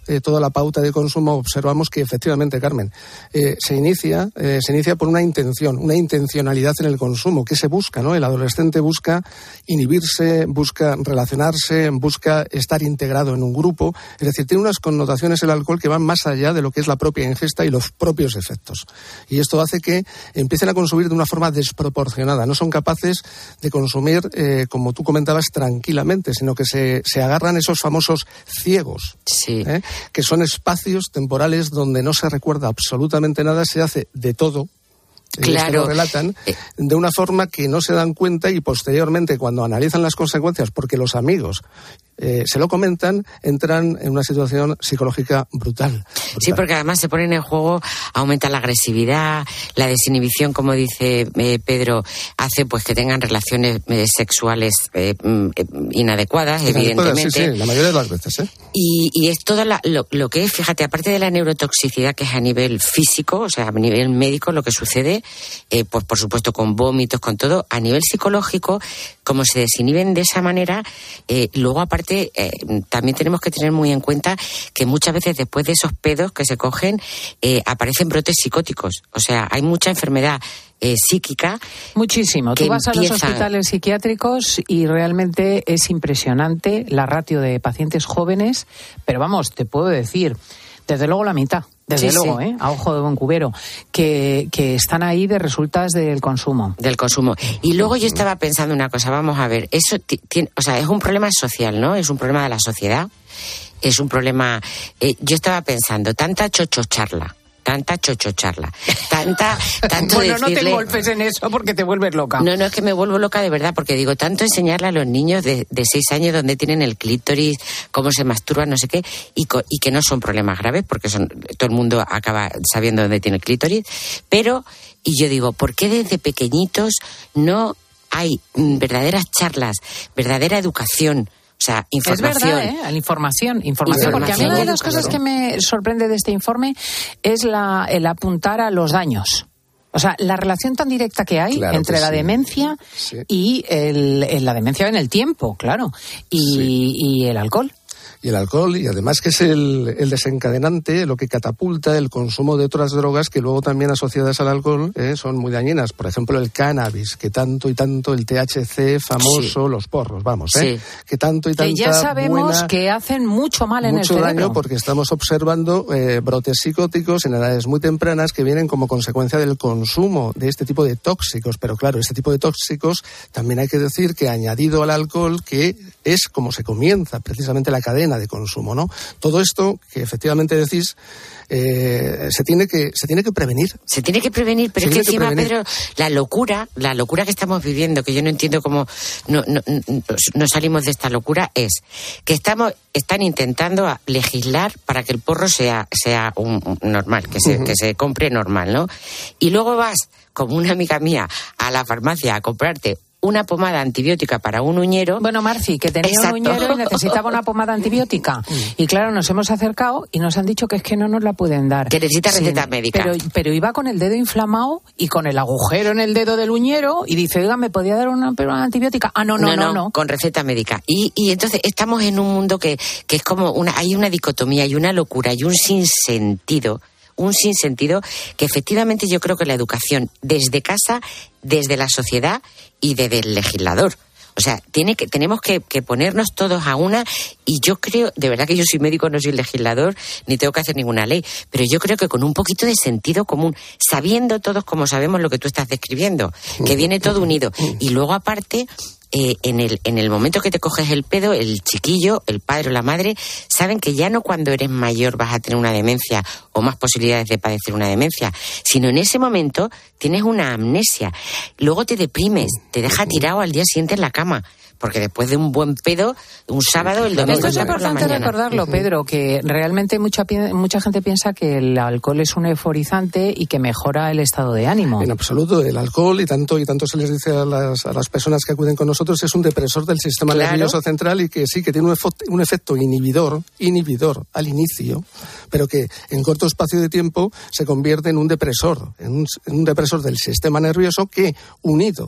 [SPEAKER 27] toda la pauta de consumo, observamos que efectivamente, Carmen, se inicia por una intencionalidad en el consumo. ¿Qué se busca, no? El adolescente busca inhibirse, busca relacionarse, busca estar integrado en un grupo. Es decir, tiene unas connotaciones el alcohol que van más allá de lo que es la propia ingesta y los propios efectos. Y esto hace que empiecen a consumir de una forma desproporcionada. No son capaces de consumir, como tú comentabas, tranquilamente, sino que se agarran esos famosos ciegos, que son espacios temporales donde no se recuerda absolutamente nada, se hace de todo.
[SPEAKER 26] Claro.
[SPEAKER 27] Lo relatan de una forma que no se dan cuenta, y posteriormente, cuando analizan las consecuencias, porque los amigos se lo comentan, entran en una situación psicológica brutal.
[SPEAKER 26] Sí, porque además se ponen en juego, aumenta la agresividad, la desinhibición, como dice Pedro, hace pues que tengan relaciones sexuales inadecuadas, evidentemente.
[SPEAKER 27] Sí, la mayoría de las veces.
[SPEAKER 26] Y es todo lo que es, fíjate, aparte de la neurotoxicidad que es a nivel físico, o sea, a nivel médico, lo que sucede, pues por supuesto con vómitos, con todo, a nivel psicológico, como se desinhiben de esa manera, luego aparte también tenemos que tener muy en cuenta que muchas veces después de esos pedos que se cogen aparecen brotes psicóticos. O sea, hay mucha enfermedad psíquica.
[SPEAKER 1] Muchísimo. Tú vas a los hospitales psiquiátricos y realmente es impresionante la ratio de pacientes jóvenes, pero vamos, te puedo decir, desde luego la mitad. Desde luego, a ojo de buen cubero, que están ahí de resultas del consumo.
[SPEAKER 26] Del consumo. Y luego yo estaba pensando una cosa, vamos a ver, eso o sea, es un problema social, ¿no? Es un problema de la sociedad, es un problema... yo estaba pensando, tanta chochocharla, tanto
[SPEAKER 1] bueno,
[SPEAKER 26] decirle...
[SPEAKER 1] no te golpes en eso porque te vuelves loca.
[SPEAKER 26] No, es que me vuelvo loca de verdad, porque digo, tanto enseñarle a los niños de 6 años dónde tienen el clítoris, cómo se masturban, no sé qué, y que no son problemas graves, porque todo el mundo acaba sabiendo dónde tiene el clítoris, pero, y yo digo, ¿por qué desde pequeñitos no hay verdaderas charlas, verdadera educación? O sea, información.
[SPEAKER 1] Es verdad, información, porque a mí una de las cosas que me sorprende de este informe es el apuntar a los daños. O sea, la relación tan directa que hay entre la demencia y la demencia en el tiempo, claro, y el alcohol.
[SPEAKER 27] Y el alcohol, y además que es el desencadenante, lo que catapulta el consumo de otras drogas que luego también asociadas al alcohol son muy dañinas. Por ejemplo, el cannabis, que tanto y tanto, el THC famoso, los porros, vamos, que tanto y tanto.
[SPEAKER 1] Que ya sabemos que hacen mucho mal en el cerebro.
[SPEAKER 27] Mucho daño, porque estamos observando brotes psicóticos en edades muy tempranas que vienen como consecuencia del consumo de este tipo de tóxicos. Pero claro, este tipo de tóxicos también hay que decir que añadido al alcohol, que es como se comienza precisamente la cadena de consumo, ¿no? Todo esto que efectivamente decís se tiene que prevenir.
[SPEAKER 26] Se tiene que prevenir, pero es que encima, Pedro, la locura que estamos viviendo, que yo no entiendo cómo no salimos de esta locura, es que están intentando legislar para que el porro sea un normal, que se compre normal, ¿no? Y luego vas, como una amiga mía, a la farmacia a comprarte una pomada antibiótica para un uñero.
[SPEAKER 1] Bueno, Marci, que tenía un uñero y necesitaba una pomada antibiótica. Y claro, nos hemos acercado y nos han dicho que es que no nos la pueden dar.
[SPEAKER 26] Que necesita receta médica.
[SPEAKER 1] Pero iba con el dedo inflamado y con el agujero en el dedo del uñero y dice, oiga, ¿me podía dar una pomada antibiótica? Ah, no.
[SPEAKER 26] Con receta médica. Y entonces estamos en un mundo que es como hay una dicotomía, hay una locura, hay un sinsentido que efectivamente yo creo que la educación desde casa, desde la sociedad y desde el legislador. O sea, tenemos que ponernos todos a una, y yo creo, de verdad que yo soy médico, no soy legislador, ni tengo que hacer ninguna ley, pero yo creo que con un poquito de sentido común, sabiendo todos como sabemos lo que tú estás describiendo, que viene todo unido. Y luego aparte, en el momento que te coges el pedo, el chiquillo, el padre o la madre, saben que ya no cuando eres mayor vas a tener una demencia o más posibilidades de padecer una demencia, sino en ese momento tienes una amnesia. Luego te deprimes, te deja tirado al día siguiente en la cama. Porque después de un buen pedo, un sábado, el domingo...
[SPEAKER 1] Esto es importante recordarlo, Pedro, que realmente mucha gente piensa que el alcohol es un euforizante y que mejora el estado de ánimo.
[SPEAKER 27] En absoluto, el alcohol, y tanto se les dice a las personas que acuden con nosotros, es un depresor del sistema nervioso central, y que sí, que tiene un efecto inhibidor al inicio, pero que en corto espacio de tiempo se convierte en un depresor, en un depresor del sistema nervioso que, unido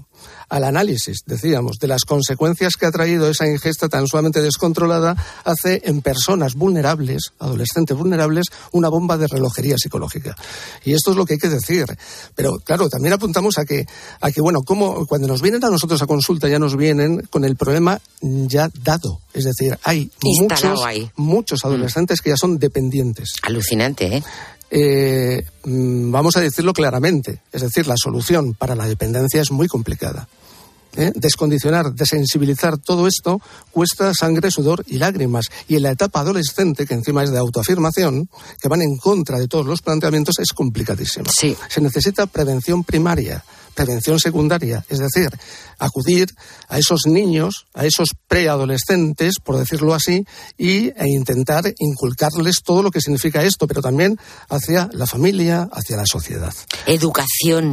[SPEAKER 27] al análisis, decíamos, de las consecuencias que ha traído esa ingesta tan sumamente descontrolada, hace en personas vulnerables, adolescentes vulnerables, una bomba de relojería psicológica. Y esto es lo que hay que decir. Pero claro, también apuntamos a que bueno, como cuando nos vienen a nosotros a consulta ya nos vienen con el problema ya dado. Es decir, hay muchos adolescentes que ya son dependientes.
[SPEAKER 26] Alucinante, ¿eh?
[SPEAKER 27] Vamos a decirlo claramente. Es decir, la solución para la dependencia es muy complicada. Descondicionar, desensibilizar todo esto cuesta sangre, sudor y lágrimas. Y en la etapa adolescente, que encima es de autoafirmación, que van en contra de todos los planteamientos, es complicadísimo.
[SPEAKER 26] Sí.
[SPEAKER 27] Se necesita prevención primaria, prevención secundaria, es decir, acudir a esos niños, a esos preadolescentes, por decirlo así, e intentar inculcarles todo lo que significa esto, pero también hacia la familia, hacia la sociedad.
[SPEAKER 26] Educación,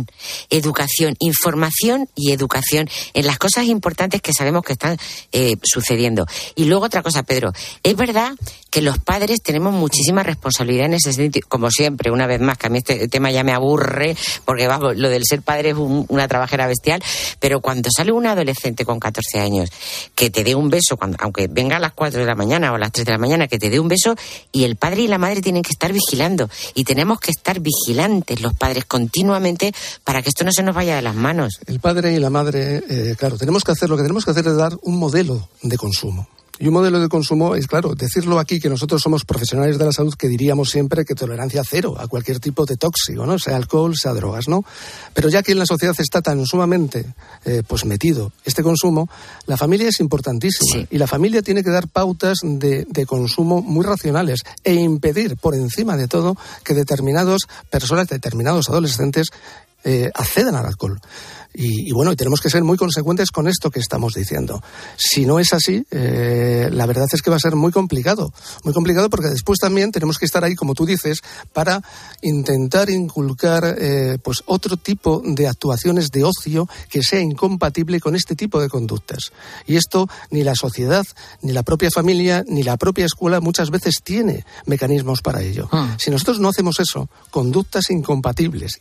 [SPEAKER 26] información y educación en las cosas importantes que sabemos que están sucediendo. Y luego otra cosa, Pedro, es verdad que los padres tenemos muchísima responsabilidad en ese sentido, como siempre, una vez más, que a mí este tema ya me aburre, porque vamos, lo del ser padre es una trabajera bestial, pero cuando sale un adolescente con 14 años que te dé un beso, aunque venga a las 4 de la mañana o a las 3 de la mañana, que te dé un beso, y el padre y la madre tienen que estar vigilando, y tenemos que estar vigilantes los padres continuamente para que esto no se nos vaya de las manos.
[SPEAKER 27] El padre y la madre, claro, tenemos que hacer, lo que tenemos que hacer es dar un modelo de consumo. Y un modelo de consumo es, claro, decirlo aquí que nosotros somos profesionales de la salud, que diríamos siempre que tolerancia cero a cualquier tipo de tóxico, ¿no? Sea alcohol, sea drogas, ¿no? Pero ya que en la sociedad está tan sumamente metido este consumo, la familia es importantísima. Sí. Y la familia tiene que dar pautas de consumo muy racionales e impedir, por encima de todo, que determinados adolescentes accedan al alcohol. Y bueno, tenemos que ser muy consecuentes con esto que estamos diciendo. Si no es así, la verdad es que va a ser muy complicado porque después también tenemos que estar ahí, como tú dices, para intentar inculcar pues otro tipo de actuaciones de ocio que sea incompatible con este tipo de conductas. Y esto ni la sociedad, ni la propia familia, ni la propia escuela muchas veces tiene mecanismos para ello. Si nosotros no hacemos eso, conductas incompatibles,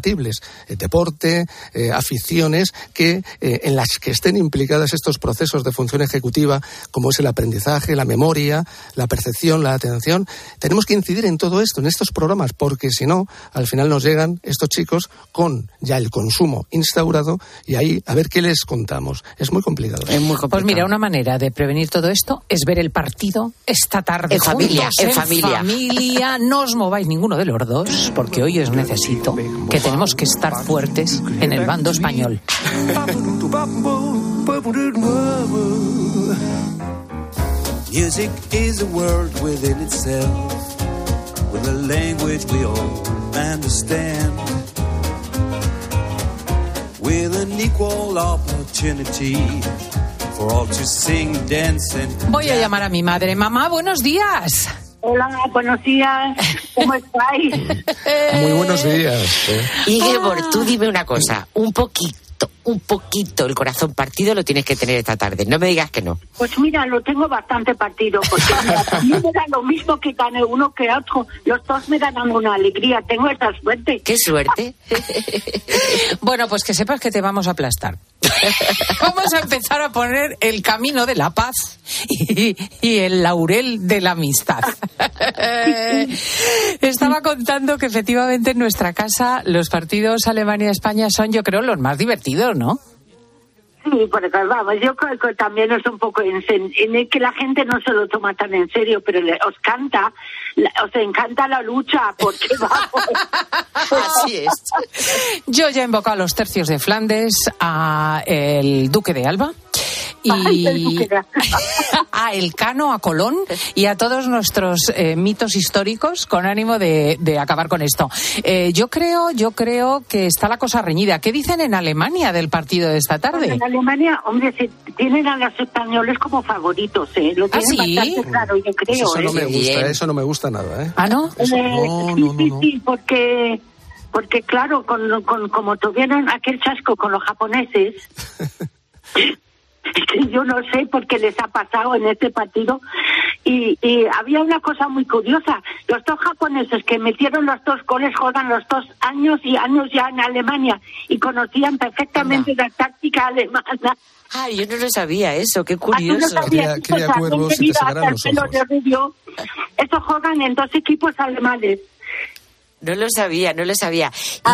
[SPEAKER 27] deporte, aficiones que en las que estén implicadas estos procesos de función ejecutiva, como es el aprendizaje, la memoria, la percepción, la atención, tenemos que incidir en todo esto, en estos programas, porque si no, al final nos llegan estos chicos con ya el consumo instaurado y ahí a ver qué les contamos. Es muy complicado.
[SPEAKER 1] Pues mira, una manera de prevenir todo esto es ver el partido esta tarde
[SPEAKER 26] en
[SPEAKER 1] familia. No os mováis ninguno de los dos, porque hoy os necesito, que tenemos que estar fuertes en el bando español.
[SPEAKER 4] Music is a world within itself, with a language we all understand, with an equal opportunity for all to sing, dance and...
[SPEAKER 1] Voy a llamar a mi madre. Mamá, buenos días.
[SPEAKER 5] Hola, buenos días. ¿Cómo estáis?
[SPEAKER 27] Muy buenos días.
[SPEAKER 26] Ingeborg, tú dime una cosa, un poquito el corazón partido lo tienes que tener esta tarde. No me digas que no.
[SPEAKER 5] Pues mira, lo tengo bastante partido, porque a mí me da lo mismo que gane uno que otro. Los dos me dan una alegría. Tengo esa suerte.
[SPEAKER 26] ¿Qué suerte?
[SPEAKER 1] Bueno, pues que sepas que te vamos a aplastar. Vamos a empezar a poner el camino de la paz y el laurel de la amistad. Estaba contando que efectivamente en nuestra casa los partidos Alemania-España son, yo creo, los más divertidos, ¿no?
[SPEAKER 5] Sí, porque vamos, yo creo que también es un poco en que la gente no se lo toma tan en serio, pero os encanta la lucha, porque vamos.
[SPEAKER 26] Así es.
[SPEAKER 1] Yo ya he invocado a los tercios de Flandes, a el Duque de Alba y a Elcano, a Colón y a todos nuestros mitos históricos con ánimo de acabar con esto. Yo creo que está la cosa reñida. ¿Qué dicen en Alemania del partido de esta tarde?
[SPEAKER 5] En Alemania, hombre, tienen a los españoles como favoritos, Lo tienen bastante claro, yo creo.
[SPEAKER 27] Pues eso no me gusta nada, ¿eh?
[SPEAKER 1] ¿Ah, no?
[SPEAKER 5] Sí, porque claro, como tuvieron aquel chasco con los japoneses... Yo no sé por qué les ha pasado en este partido Y había una cosa muy curiosa. Los dos japoneses que metieron los 2 goles juegan los 2 años y años ya en Alemania y conocían perfectamente la táctica alemana.
[SPEAKER 26] Ay, yo no lo sabía eso, qué curioso.
[SPEAKER 27] Cría cuervos y te sacarán los ojos.
[SPEAKER 5] Estos juegan en 2 equipos alemanes.
[SPEAKER 26] No lo sabía.
[SPEAKER 5] No lo sabía.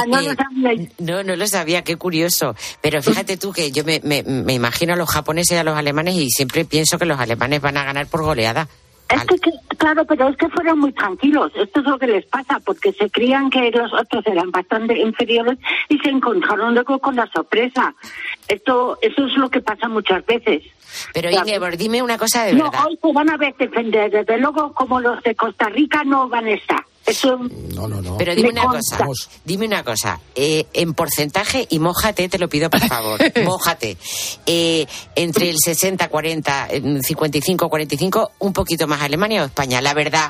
[SPEAKER 26] No lo sabía, qué curioso. Pero fíjate tú que yo me imagino a los japoneses y a los alemanes y siempre pienso que los alemanes van a ganar por goleada.
[SPEAKER 5] Claro, pero es que fueron muy tranquilos. Esto es lo que les pasa, porque se creían que los otros eran bastante inferiores y se encontraron luego con la sorpresa. Eso es lo que pasa muchas veces.
[SPEAKER 26] Pero Ingeborg, dime una cosa de verdad.
[SPEAKER 5] No, hoy se van a ver defender. Desde luego, como los de Costa Rica no van a estar. Eso
[SPEAKER 27] No.
[SPEAKER 26] Pero dime una cosa. En porcentaje, y mójate, te lo pido por favor, mójate. Entre el 60-40, 55-45, un poquito más Alemania o España. La verdad.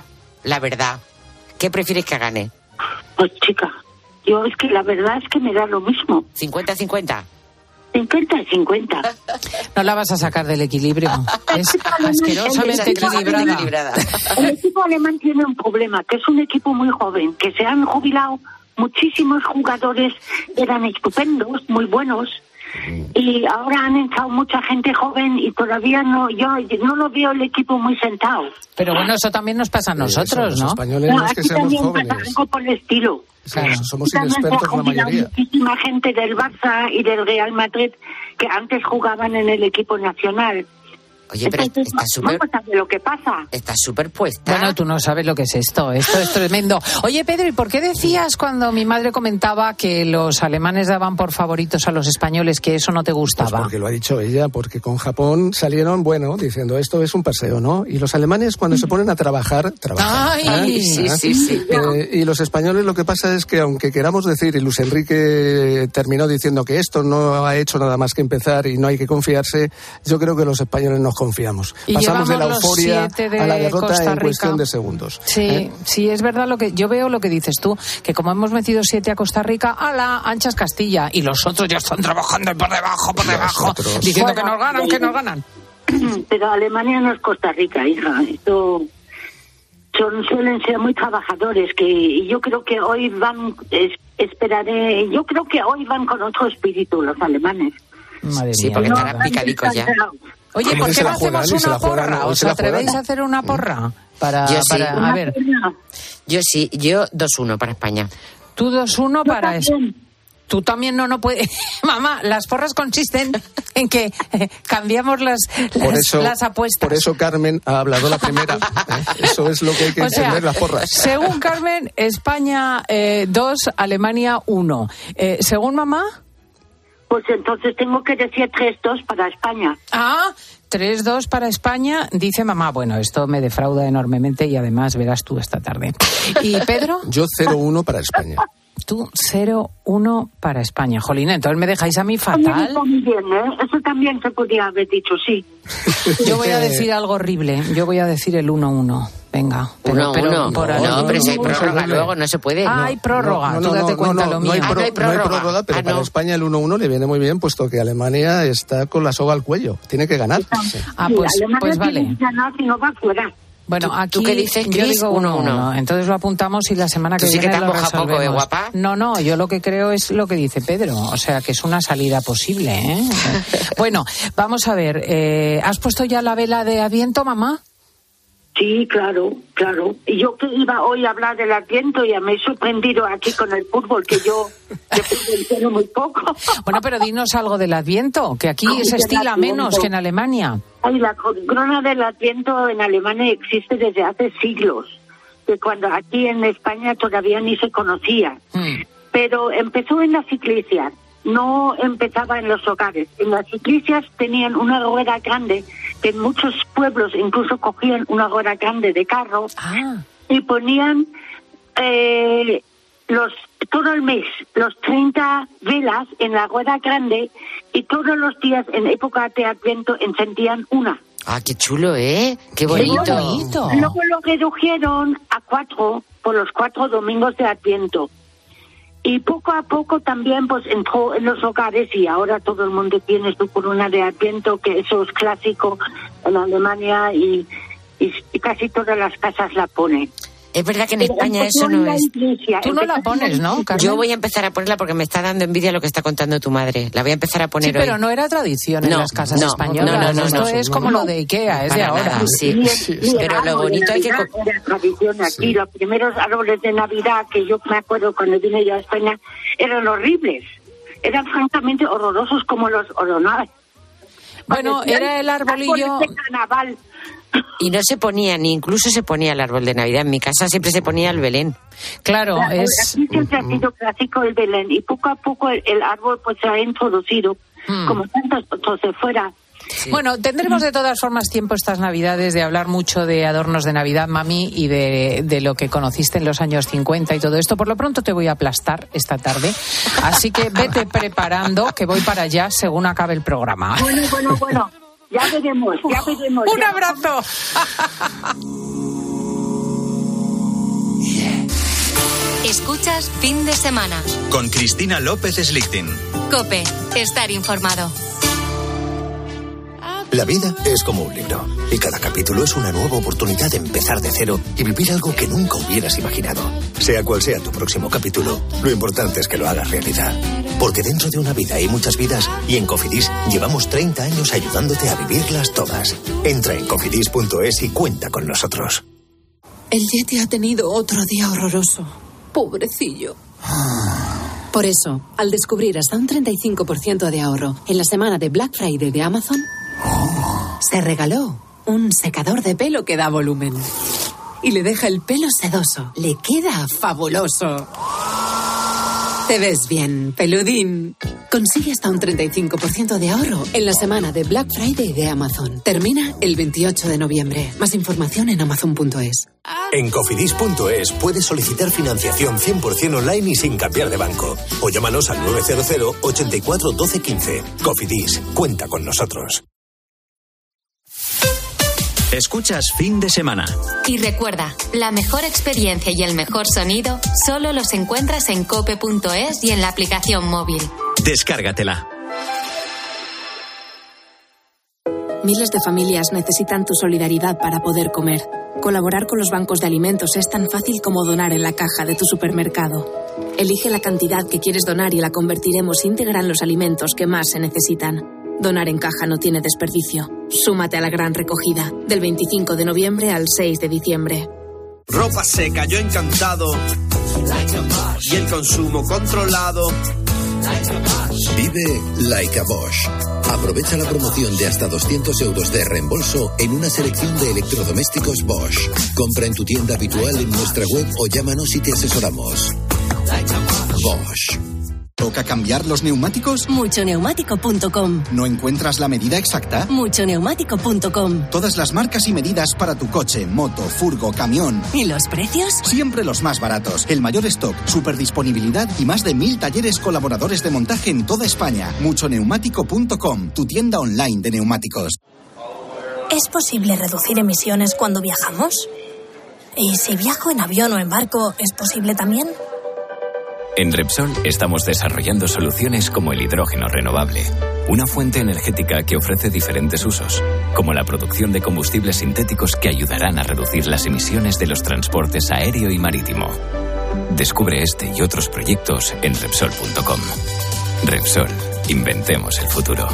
[SPEAKER 26] ¿Qué prefieres que gane?
[SPEAKER 5] Pues chica, yo es que la verdad es que me da lo mismo.
[SPEAKER 26] 50-50.
[SPEAKER 5] 50-50.
[SPEAKER 1] No la vas a sacar del equilibrio. Es asquerosamente equilibrada.
[SPEAKER 5] El equipo alemán tiene un problema, que es un equipo muy joven, que se han jubilado muchísimos jugadores, eran estupendos, muy buenos, y ahora han entrado mucha gente joven y todavía yo no lo veo el equipo muy sentado.
[SPEAKER 1] Pero bueno, eso también nos pasa a nosotros,
[SPEAKER 27] los
[SPEAKER 1] ¿no?
[SPEAKER 27] españoles no es que seamos jóvenes.
[SPEAKER 5] Pasa algo por el estilo.
[SPEAKER 27] Claro, somos inexpertos la mayoría.
[SPEAKER 5] Muchísima gente del Barça y del Real Madrid que antes jugaban en el equipo nacional.
[SPEAKER 26] Oye, pero
[SPEAKER 5] entonces,
[SPEAKER 26] está súper...
[SPEAKER 5] vamos a ver lo que pasa.
[SPEAKER 26] Está súper puesta.
[SPEAKER 1] Bueno, tú no sabes lo que es esto. Esto es tremendo. Oye, Pedro, ¿y por qué decías cuando mi madre comentaba que los alemanes daban por favoritos a los españoles que eso no te gustaba?
[SPEAKER 27] Pues porque lo ha dicho ella, porque con Japón salieron, diciendo esto es un paseo, ¿no? Y los alemanes cuando se ponen a trabajar.
[SPEAKER 26] ¡Ay! Sí.
[SPEAKER 27] Y los españoles lo que pasa es que aunque queramos decir, y Luis Enrique terminó diciendo que esto no ha hecho nada más que empezar y no hay que confiarse, yo creo que los españoles nos confiamos.
[SPEAKER 1] Y
[SPEAKER 27] pasamos de la euforia a la derrota
[SPEAKER 1] Costa
[SPEAKER 27] en
[SPEAKER 1] Rica.
[SPEAKER 27] cuestión de segundos.
[SPEAKER 1] Sí, es verdad lo que yo veo, lo que dices tú, que como hemos metido 7 a Costa Rica, a la anchas Castilla, y los otros ya están trabajando por debajo, diciendo que nos ganan.
[SPEAKER 5] Pero Alemania no es Costa Rica, hija. Esto suelen ser muy trabajadores, y yo creo que hoy yo creo que hoy van con otro espíritu los alemanes.
[SPEAKER 1] Madre
[SPEAKER 26] sí,
[SPEAKER 1] mía,
[SPEAKER 26] porque estarán picadicos ya.
[SPEAKER 1] Oye, ¿por qué no hacemos una porra? ¿Os atrevéis a hacer una porra? A ver.
[SPEAKER 26] Yo sí, yo 2-1 para España.
[SPEAKER 1] Tú 2-1 para España. Tú también no puedes. Mamá, las porras consisten en que cambiamos las apuestas.
[SPEAKER 27] Por eso Carmen ha hablado la primera. Eso es lo que hay que entender, las porras.
[SPEAKER 1] Según Carmen, España 2, Alemania 1. Según mamá...
[SPEAKER 5] Pues entonces tengo que decir 3-2 para España.
[SPEAKER 1] 3-2 para España, dice mamá. Bueno, esto me defrauda enormemente y además verás tú esta tarde. ¿Y Pedro?
[SPEAKER 27] Yo 0-1 para España.
[SPEAKER 1] Tú 0-1 para España. Jolín, entonces me dejáis a mí fatal.
[SPEAKER 5] Muy bien, eso también se podía haber dicho, sí.
[SPEAKER 1] Yo voy a decir algo horrible. Yo voy a decir el 1-1. Venga.
[SPEAKER 26] 1-1. Pero si hay prórroga luego, no se puede.
[SPEAKER 1] Hay prórroga, tú date cuenta lo mío.
[SPEAKER 27] No hay prórroga, pero para España el 1-1 le viene muy bien, puesto que Alemania está con la soga al cuello. Tiene que ganar.
[SPEAKER 1] Pues vale.
[SPEAKER 5] Tiene que ganar si no va fuera.
[SPEAKER 1] Bueno, aquí
[SPEAKER 26] ¿Tú qué dices, Cris?
[SPEAKER 1] yo digo 1-1. Entonces lo apuntamos y la semana que viene lo resolvemos.
[SPEAKER 26] Poco, guapa?
[SPEAKER 1] No, yo lo que creo es lo que dice Pedro. O sea, que es una salida posible, ¿eh? Bueno, vamos a ver. ¿Has puesto ya la vela de Adviento, mamá?
[SPEAKER 5] Sí, claro. Y yo que iba hoy a hablar del Adviento y me he sorprendido aquí con el fútbol, que yo entiendo muy poco.
[SPEAKER 1] Bueno, pero dinos algo del Adviento, que aquí se estila menos que en Alemania.
[SPEAKER 5] La corona del Adviento en Alemania existe desde hace siglos, que cuando aquí en España todavía ni se conocía. Pero empezó en las iglesias, no empezaba en los hogares. En las iglesias tenían una rueda grande, que en muchos pueblos incluso cogían una rueda grande de carro y ponían todo el mes los 30 velas en la rueda grande, y todos los días en época de Adviento encendían una.
[SPEAKER 26] Qué chulo, ¿eh? Qué bonito.
[SPEAKER 5] Luego lo redujeron a 4 por los 4 domingos de Adviento. Y poco a poco también pues entró en los hogares, y ahora todo el mundo tiene su corona de Adviento, que eso es clásico en Alemania, y y casi todas las casas la ponen.
[SPEAKER 26] Es verdad que en España eso no es...
[SPEAKER 1] Tú no la pones, ¿no, Carmen?
[SPEAKER 26] Yo voy a empezar a ponerla porque me está dando envidia lo que está contando tu madre. La voy a empezar a poner hoy.
[SPEAKER 1] Sí, pero no era tradición en las casas españolas.
[SPEAKER 26] No,
[SPEAKER 1] esto es como lo de Ikea, es de ahora.
[SPEAKER 26] Nada, sí. Pero lo bonito hay que...
[SPEAKER 5] Era tradición aquí. Los primeros árboles de Navidad, que yo me acuerdo cuando vine yo a España, eran horribles. Eran francamente horrorosos como los oronaves.
[SPEAKER 1] Bueno, era el arbolillo...
[SPEAKER 5] de carnaval.
[SPEAKER 26] Y no se ponía, ni incluso se ponía el árbol de Navidad. En mi casa siempre se ponía el Belén.
[SPEAKER 1] Claro, es...
[SPEAKER 5] Aquí siempre ha sido clásico el Belén y poco a poco el árbol pues se ha introducido, como tantos otros de fuera.
[SPEAKER 26] Sí.
[SPEAKER 1] Bueno, tendremos de todas formas tiempo estas Navidades de hablar mucho de adornos de Navidad, mami, y de lo que conociste en los años 50 y todo esto. Por lo pronto te voy a aplastar esta tarde, así que vete preparando, que voy para allá según acabe el programa.
[SPEAKER 5] Bueno. Ya veremos.
[SPEAKER 1] ¡Un abrazo!
[SPEAKER 6] Escuchas Fin de Semana.
[SPEAKER 2] Con Cristina López Slichting.
[SPEAKER 6] COPE. Estar informado.
[SPEAKER 8] La vida es como un libro y cada capítulo es una nueva oportunidad de empezar de cero y vivir algo que nunca hubieras imaginado. Sea cual sea tu próximo capítulo, lo importante es que lo hagas realidad. Porque dentro de una vida hay muchas vidas y en Cofidis llevamos 30 años ayudándote a vivirlas todas. Entra en cofidis.es y cuenta con nosotros.
[SPEAKER 9] El Yeti ha tenido otro día horroroso. Pobrecillo. Por eso, al descubrir hasta un 35% de ahorro en la semana de Black Friday de Amazon, se regaló un secador de pelo que da volumen. Y le deja el pelo sedoso. Le queda fabuloso. Te ves bien, peludín. Consigue hasta un 35% de ahorro en la semana de Black Friday de Amazon. Termina el 28 de noviembre. Más información en amazon.es.
[SPEAKER 8] En cofidis.es puedes solicitar financiación 100% online y sin cambiar de banco. O llámanos al 900 84 12 15. Cofidis, cuenta con nosotros.
[SPEAKER 2] Escuchas Fin de Semana.
[SPEAKER 6] Y recuerda, la mejor experiencia y el mejor sonido solo los encuentras en cope.es y en la aplicación móvil.
[SPEAKER 2] Descárgatela.
[SPEAKER 10] Miles de familias necesitan tu solidaridad para poder comer. Colaborar con los bancos de alimentos es tan fácil como donar en la caja de tu supermercado. Elige la cantidad que quieres donar y la convertiremos íntegra en los alimentos que más se necesitan. Donar en caja no tiene desperdicio. Súmate a la gran recogida, del 25 de noviembre al 6 de diciembre.
[SPEAKER 11] Ropa seca, yo encantado. Y el consumo controlado.
[SPEAKER 21] Vive Like a Bosch. Aprovecha la promoción de hasta 200 euros de reembolso en una selección de electrodomésticos Bosch. Compra en tu tienda habitual en nuestra web o llámanos y te asesoramos. Bosch.
[SPEAKER 13] ¿Toca cambiar los neumáticos?
[SPEAKER 10] Muchoneumático.com.
[SPEAKER 13] ¿No encuentras la medida exacta?
[SPEAKER 10] Muchoneumático.com.
[SPEAKER 13] Todas las marcas y medidas para tu coche, moto, furgo, camión.
[SPEAKER 10] ¿Y los precios?
[SPEAKER 13] Siempre los más baratos. El mayor stock, superdisponibilidad y más de 1000 talleres colaboradores de montaje en toda España. Muchoneumático.com, tu tienda online de neumáticos.
[SPEAKER 14] ¿Es posible reducir emisiones cuando viajamos? ¿Y si viajo en avión o en barco, es posible también?
[SPEAKER 28] En Repsol estamos desarrollando soluciones como el hidrógeno renovable, una fuente energética que ofrece diferentes usos, como la producción de combustibles sintéticos que ayudarán a reducir las emisiones de los transportes aéreo y marítimo. Descubre este y otros proyectos en Repsol.com. Repsol, inventemos el futuro.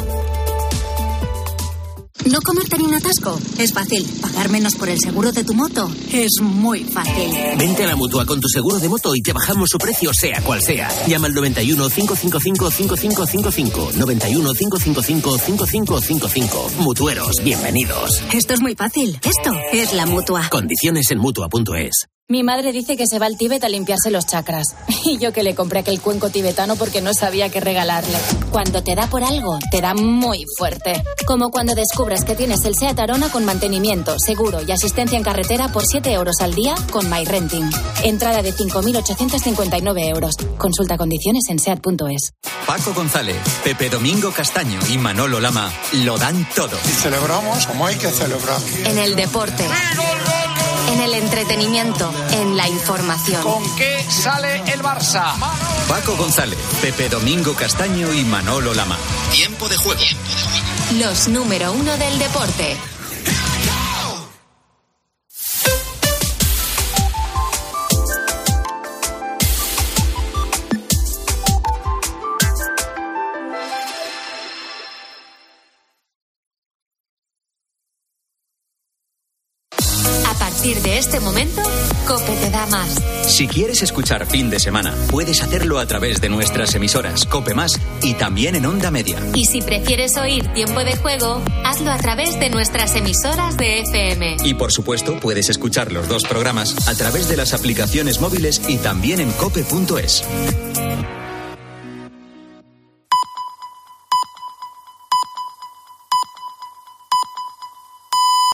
[SPEAKER 14] ¿No comerte ni un atasco? Es fácil. ¿Pagar menos por el seguro de tu moto? Es muy fácil.
[SPEAKER 29] Vente a la Mutua con tu seguro de moto y te bajamos su precio sea cual sea. Llama al 91 555 5555. 91 555 5555. Mutueros, bienvenidos.
[SPEAKER 14] Esto es muy fácil. Esto es la Mutua.
[SPEAKER 29] Condiciones en Mutua.es.
[SPEAKER 22] Mi madre dice que se va al Tíbet a limpiarse los chakras. Y yo que le compré aquel cuenco tibetano porque no sabía qué regalarle. Cuando te da por algo, te da muy fuerte. Como cuando descubres que tienes el SEAT Arona con mantenimiento, seguro y asistencia en carretera por 7 euros al día con MyRenting. Entrada de 5.859 euros. Consulta condiciones en SEAT.es.
[SPEAKER 2] Paco González, Pepe Domingo Castaño y Manolo Lama lo dan todo.
[SPEAKER 30] Y celebramos como hay que celebrar.
[SPEAKER 6] En el deporte. En el entretenimiento, en la información.
[SPEAKER 31] ¿Con qué sale el Barça?
[SPEAKER 2] Paco González, Pepe Domingo Castaño y Manolo Lama.
[SPEAKER 23] Tiempo de juego.
[SPEAKER 6] Los número 1 del deporte. partir de este momento, COPE te da más.
[SPEAKER 2] Si quieres escuchar fin de semana, puedes hacerlo a través de nuestras emisoras COPE Más y también en Onda Media.
[SPEAKER 6] Y si prefieres oír Tiempo de Juego, hazlo a través de nuestras emisoras de FM.
[SPEAKER 2] Y por supuesto, puedes escuchar los dos programas a través de las aplicaciones móviles y también en cope.es.